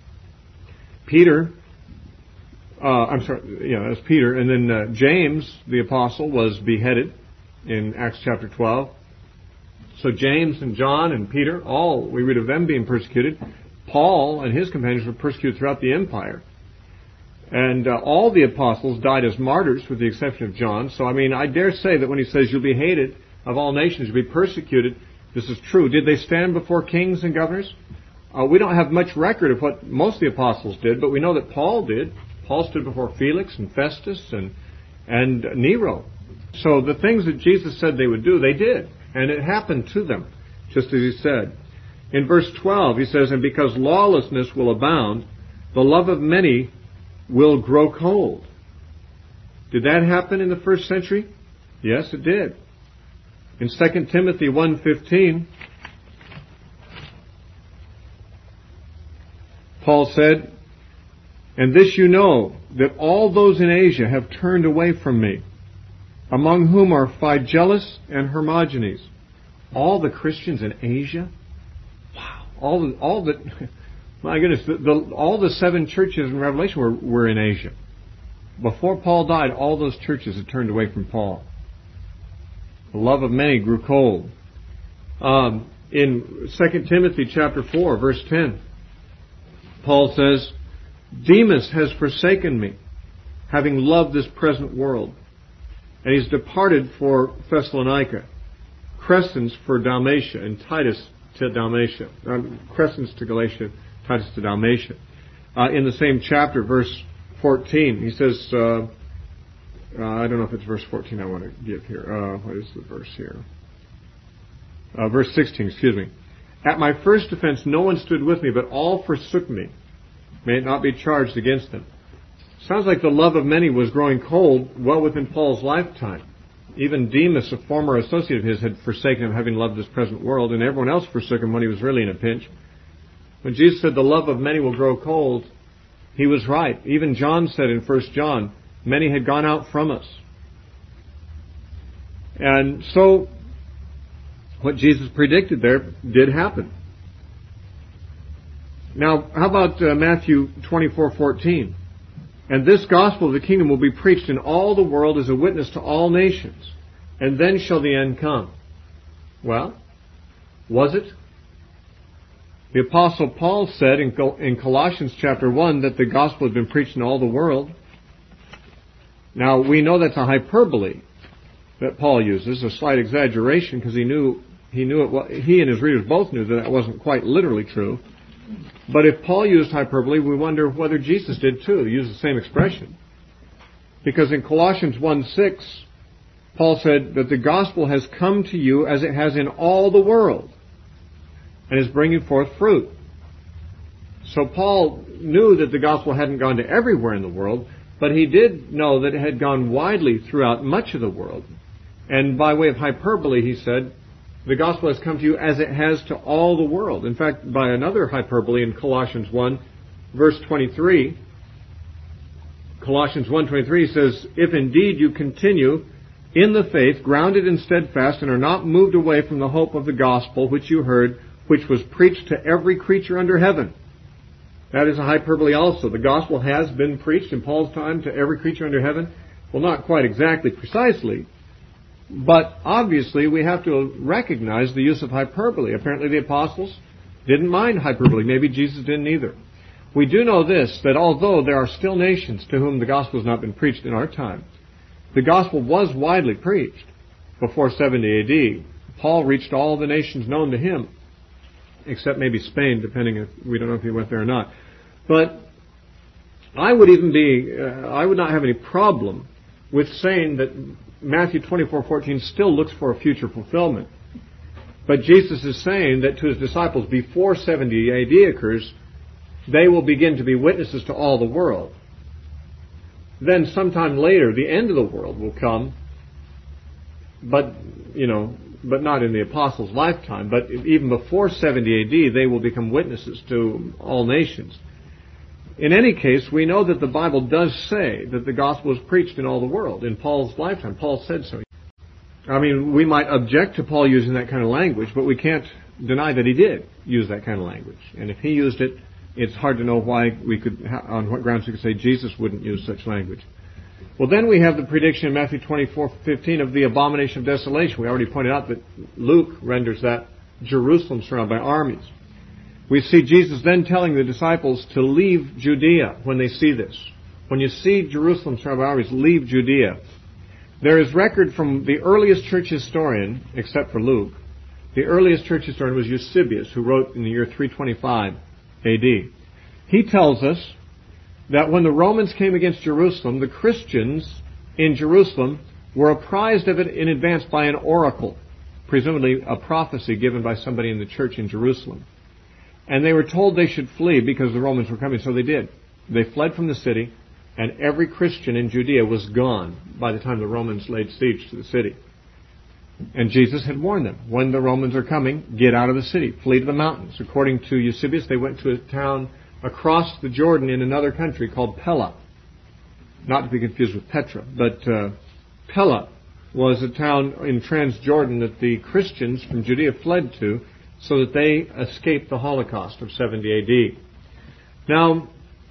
Peter, uh, I'm sorry, yeah, that's Peter. And then uh, James, the apostle, was beheaded in Acts chapter twelve. So James and John and Peter, all, we read of them being persecuted. Paul and his companions were persecuted throughout the empire. And uh, all the apostles died as martyrs with the exception of John. So, I mean, I dare say that when he says you'll be hated of all nations, you'll be persecuted, this is true. Did they stand before kings and governors? Uh, we don't have much record of what most of the apostles did, but we know that Paul did. Paul stood before Felix and Festus and, and Nero. So the things that Jesus said they would do, they did. And it happened to them, just as he said. In verse twelve, he says, and because lawlessness will abound, the love of many will grow cold. Did that happen in the first century? Yes, it did. In Second Timothy one fifteen, Paul said, and this you know, that all those in Asia have turned away from me, among whom are Phygellus and Hermogenes. All the Christians in Asia? Wow. All the, all the, my goodness, the, the, all the seven churches in Revelation were, were in Asia. Before Paul died, all those churches had turned away from Paul. The love of many grew cold. Um, in Second Timothy chapter four, verse ten, Paul says, Demas has forsaken me, having loved this present world. And he's departed for Thessalonica, Crescens for Dalmatia, and Titus to Dalmatia. Um, Crescens to Galatia, Titus to Dalmatia. Uh, in the same chapter, verse fourteen, he says, uh, uh, I don't know if it's verse fourteen I want to give here. Uh, what is the verse here? Uh, verse sixteen, excuse me. At my first offense no one stood with me, but all forsook me. May it not be charged against them. Sounds like the love of many was growing cold well within Paul's lifetime. Even Demas, a former associate of his, had forsaken him, having loved this present world, and everyone else forsook him when he was really in a pinch. When Jesus said the love of many will grow cold, he was right. Even John said in First John, many had gone out from us. And so, what Jesus predicted there did happen. Now, how about uh, Matthew twenty-four fourteen? And this gospel of the kingdom will be preached in all the world as a witness to all nations, and then shall the end come. Well, was it? The Apostle Paul said in, Col- in Colossians chapter one that the gospel had been preached in all the world. Now, we know that's a hyperbole that Paul uses, a slight exaggeration, because he knew he knew it. He and his readers both knew that that wasn't quite literally true. But if Paul used hyperbole, we wonder whether Jesus did too, use the same expression. Because in Colossians one six, Paul said that the gospel has come to you as it has in all the world and is bringing forth fruit. So Paul knew that the gospel hadn't gone to everywhere in the world, but he did know that it had gone widely throughout much of the world. And by way of hyperbole, he said, the gospel has come to you as it has to all the world. In fact, by another hyperbole in Colossians one, verse twenty-three, Colossians one twenty-three says, if indeed you continue in the faith, grounded and steadfast, and are not moved away from the hope of the gospel which you heard, which was preached to every creature under heaven. That is a hyperbole also. The gospel has been preached in Paul's time to every creature under heaven. Well, not quite exactly, precisely. But obviously we have to recognize the use of hyperbole. Apparently the apostles didn't mind hyperbole. Maybe Jesus didn't either. We do know this, that although there are still nations to whom the gospel has not been preached in our time, the gospel was widely preached before seventy A D. Paul reached all the nations known to him, except maybe Spain, depending if we don't know if he went there or not. But I would even be, uh, I would not have any problem with saying that Matthew twenty-four fourteen still looks for a future fulfillment. But Jesus is saying that to his disciples before seventy A D occurs, they will begin to be witnesses to all the world. Then sometime later, the end of the world will come, but, you know, but not in the apostles' lifetime. But even before seventy A D, they will become witnesses to all nations. In any case, we know that the Bible does say that the gospel is preached in all the world. In Paul's lifetime, Paul said so. I mean, we might object to Paul using that kind of language, but we can't deny that he did use that kind of language. And if he used it, it's hard to know why we could, on what grounds we could say Jesus wouldn't use such language. Well, then we have the prediction in Matthew twenty-four fifteen of the abomination of desolation. We already pointed out that Luke renders that Jerusalem surrounded by armies. We see Jesus then telling the disciples to leave Judea when they see this. When you see Jerusalem surrounded by armies, leave Judea. There is record from the earliest church historian, except for Luke. The earliest church historian was Eusebius, who wrote in the year three twenty-five A D. He tells us that when the Romans came against Jerusalem, the Christians in Jerusalem were apprised of it in advance by an oracle, presumably a prophecy given by somebody in the church in Jerusalem. And they were told they should flee because the Romans were coming, so they did. They fled from the city, and every Christian in Judea was gone by the time the Romans laid siege to the city. And Jesus had warned them, when the Romans are coming, get out of the city, flee to the mountains. According to Eusebius, they went to a town across the Jordan in another country called Pella. Not to be confused with Petra, but uh, Pella was a town in Transjordan that the Christians from Judea fled to so that they escaped the Holocaust of seventy A D. Now,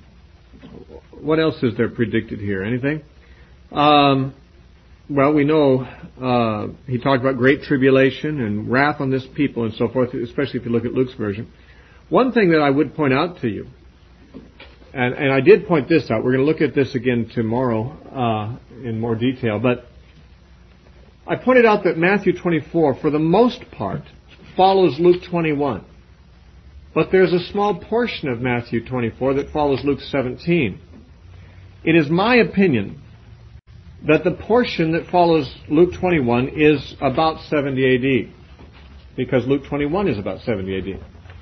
what else is there predicted here? Anything? Um, well, we know uh, he talked about great tribulation and wrath on this people and so forth, especially if you look at Luke's version. One thing that I would point out to you, and, and I did point this out, we're going to look at this again tomorrow uh, in more detail, but I pointed out that Matthew twenty-four, for the most part, follows Luke twenty-one. But there's a small portion of Matthew twenty-four that follows Luke seventeen. It is my opinion that the portion that follows Luke twenty-one is about seventy A D, because Luke twenty-one is about seventy A D.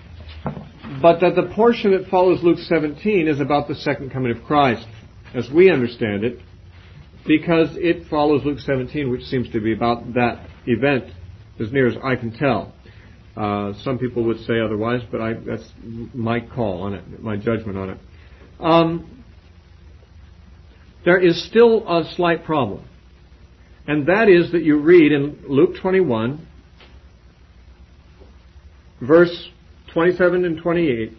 But that the portion that follows Luke seventeen is about the second coming of Christ, as we understand it, because it follows Luke seventeen, which seems to be about that event, as near as I can tell. Uh, some people would say otherwise, but I, that's my call on it, my judgment on it. Um, there is still a slight problem, and that is that you read in Luke twenty-one, verse twenty-seven and twenty-eight,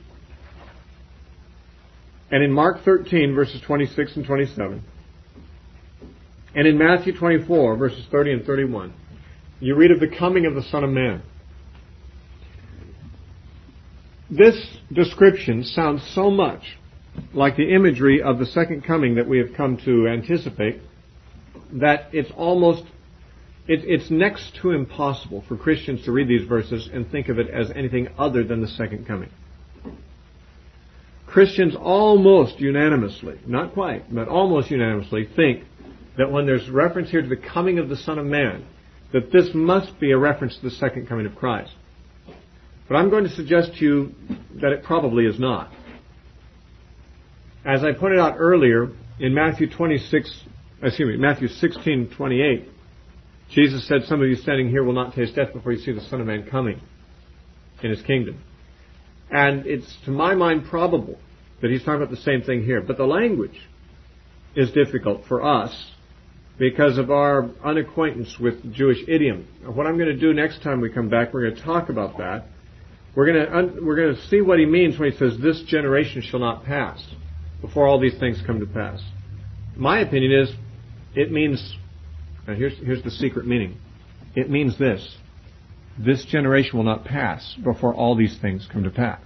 and in Mark thirteen, verses twenty-six and twenty-seven, and in Matthew twenty-four, verses thirty and thirty-one, you read of the coming of the Son of Man. This description sounds so much like the imagery of the second coming that we have come to anticipate that it's almost, it, it's next to impossible for Christians to read these verses and think of it as anything other than the second coming. Christians almost unanimously, not quite, but almost unanimously think that when there's reference here to the coming of the Son of Man, that this must be a reference to the second coming of Christ. But I'm going to suggest to you that it probably is not. As I pointed out earlier, in Matthew twenty-six, excuse me, Matthew sixteen twenty-eight, Jesus said, "Some of you standing here will not taste death before you see the Son of Man coming in His kingdom." And it's, to my mind, probable that He's talking about the same thing here. But the language is difficult for us because of our unacquaintance with Jewish idiom. What I'm going to do next time we come back, we're going to talk about that. We're going to un- we're going to see what He means when He says, "This generation shall not pass before all these things come to pass." My opinion is, it means, and here's here's the secret meaning. It means this: this generation will not pass before all these things come to pass.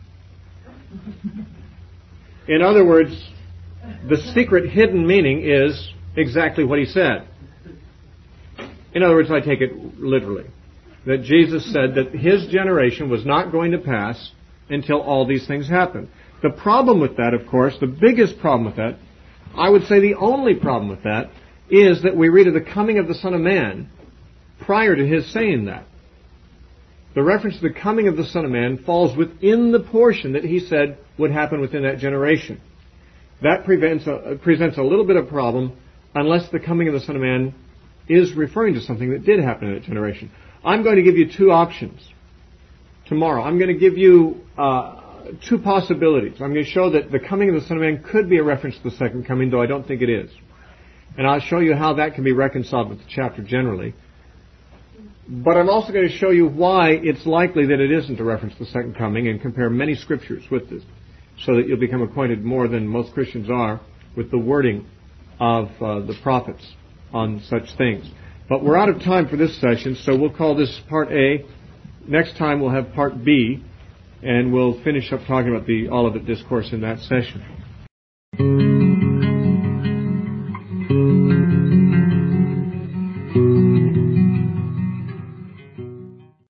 In other words, the secret hidden meaning is exactly what He said. In other words, I take it literally, that Jesus said that His generation was not going to pass until all these things happen. The problem with that, of course, the biggest problem with that, I would say the only problem with that, is that we read of the coming of the Son of Man prior to His saying that. The reference to the coming of the Son of Man falls within the portion that He said would happen within that generation. That prevents a, presents a little bit of problem unless the coming of the Son of Man is referring to something that did happen in that generation. I'm going to give you two options tomorrow. I'm going to give you uh, two possibilities. I'm going to show that the coming of the Son of Man could be a reference to the second coming, though I don't think it is. And I'll show you how that can be reconciled with the chapter generally. But I'm also going to show you why it's likely that it isn't a reference to the second coming, and compare many scriptures with this, so that you'll become acquainted more than most Christians are with the wording of uh, the prophets on such things. But we're out of time for this session, so we'll call this Part A. Next time we'll have Part B, and we'll finish up talking about the Olivet Discourse in that session.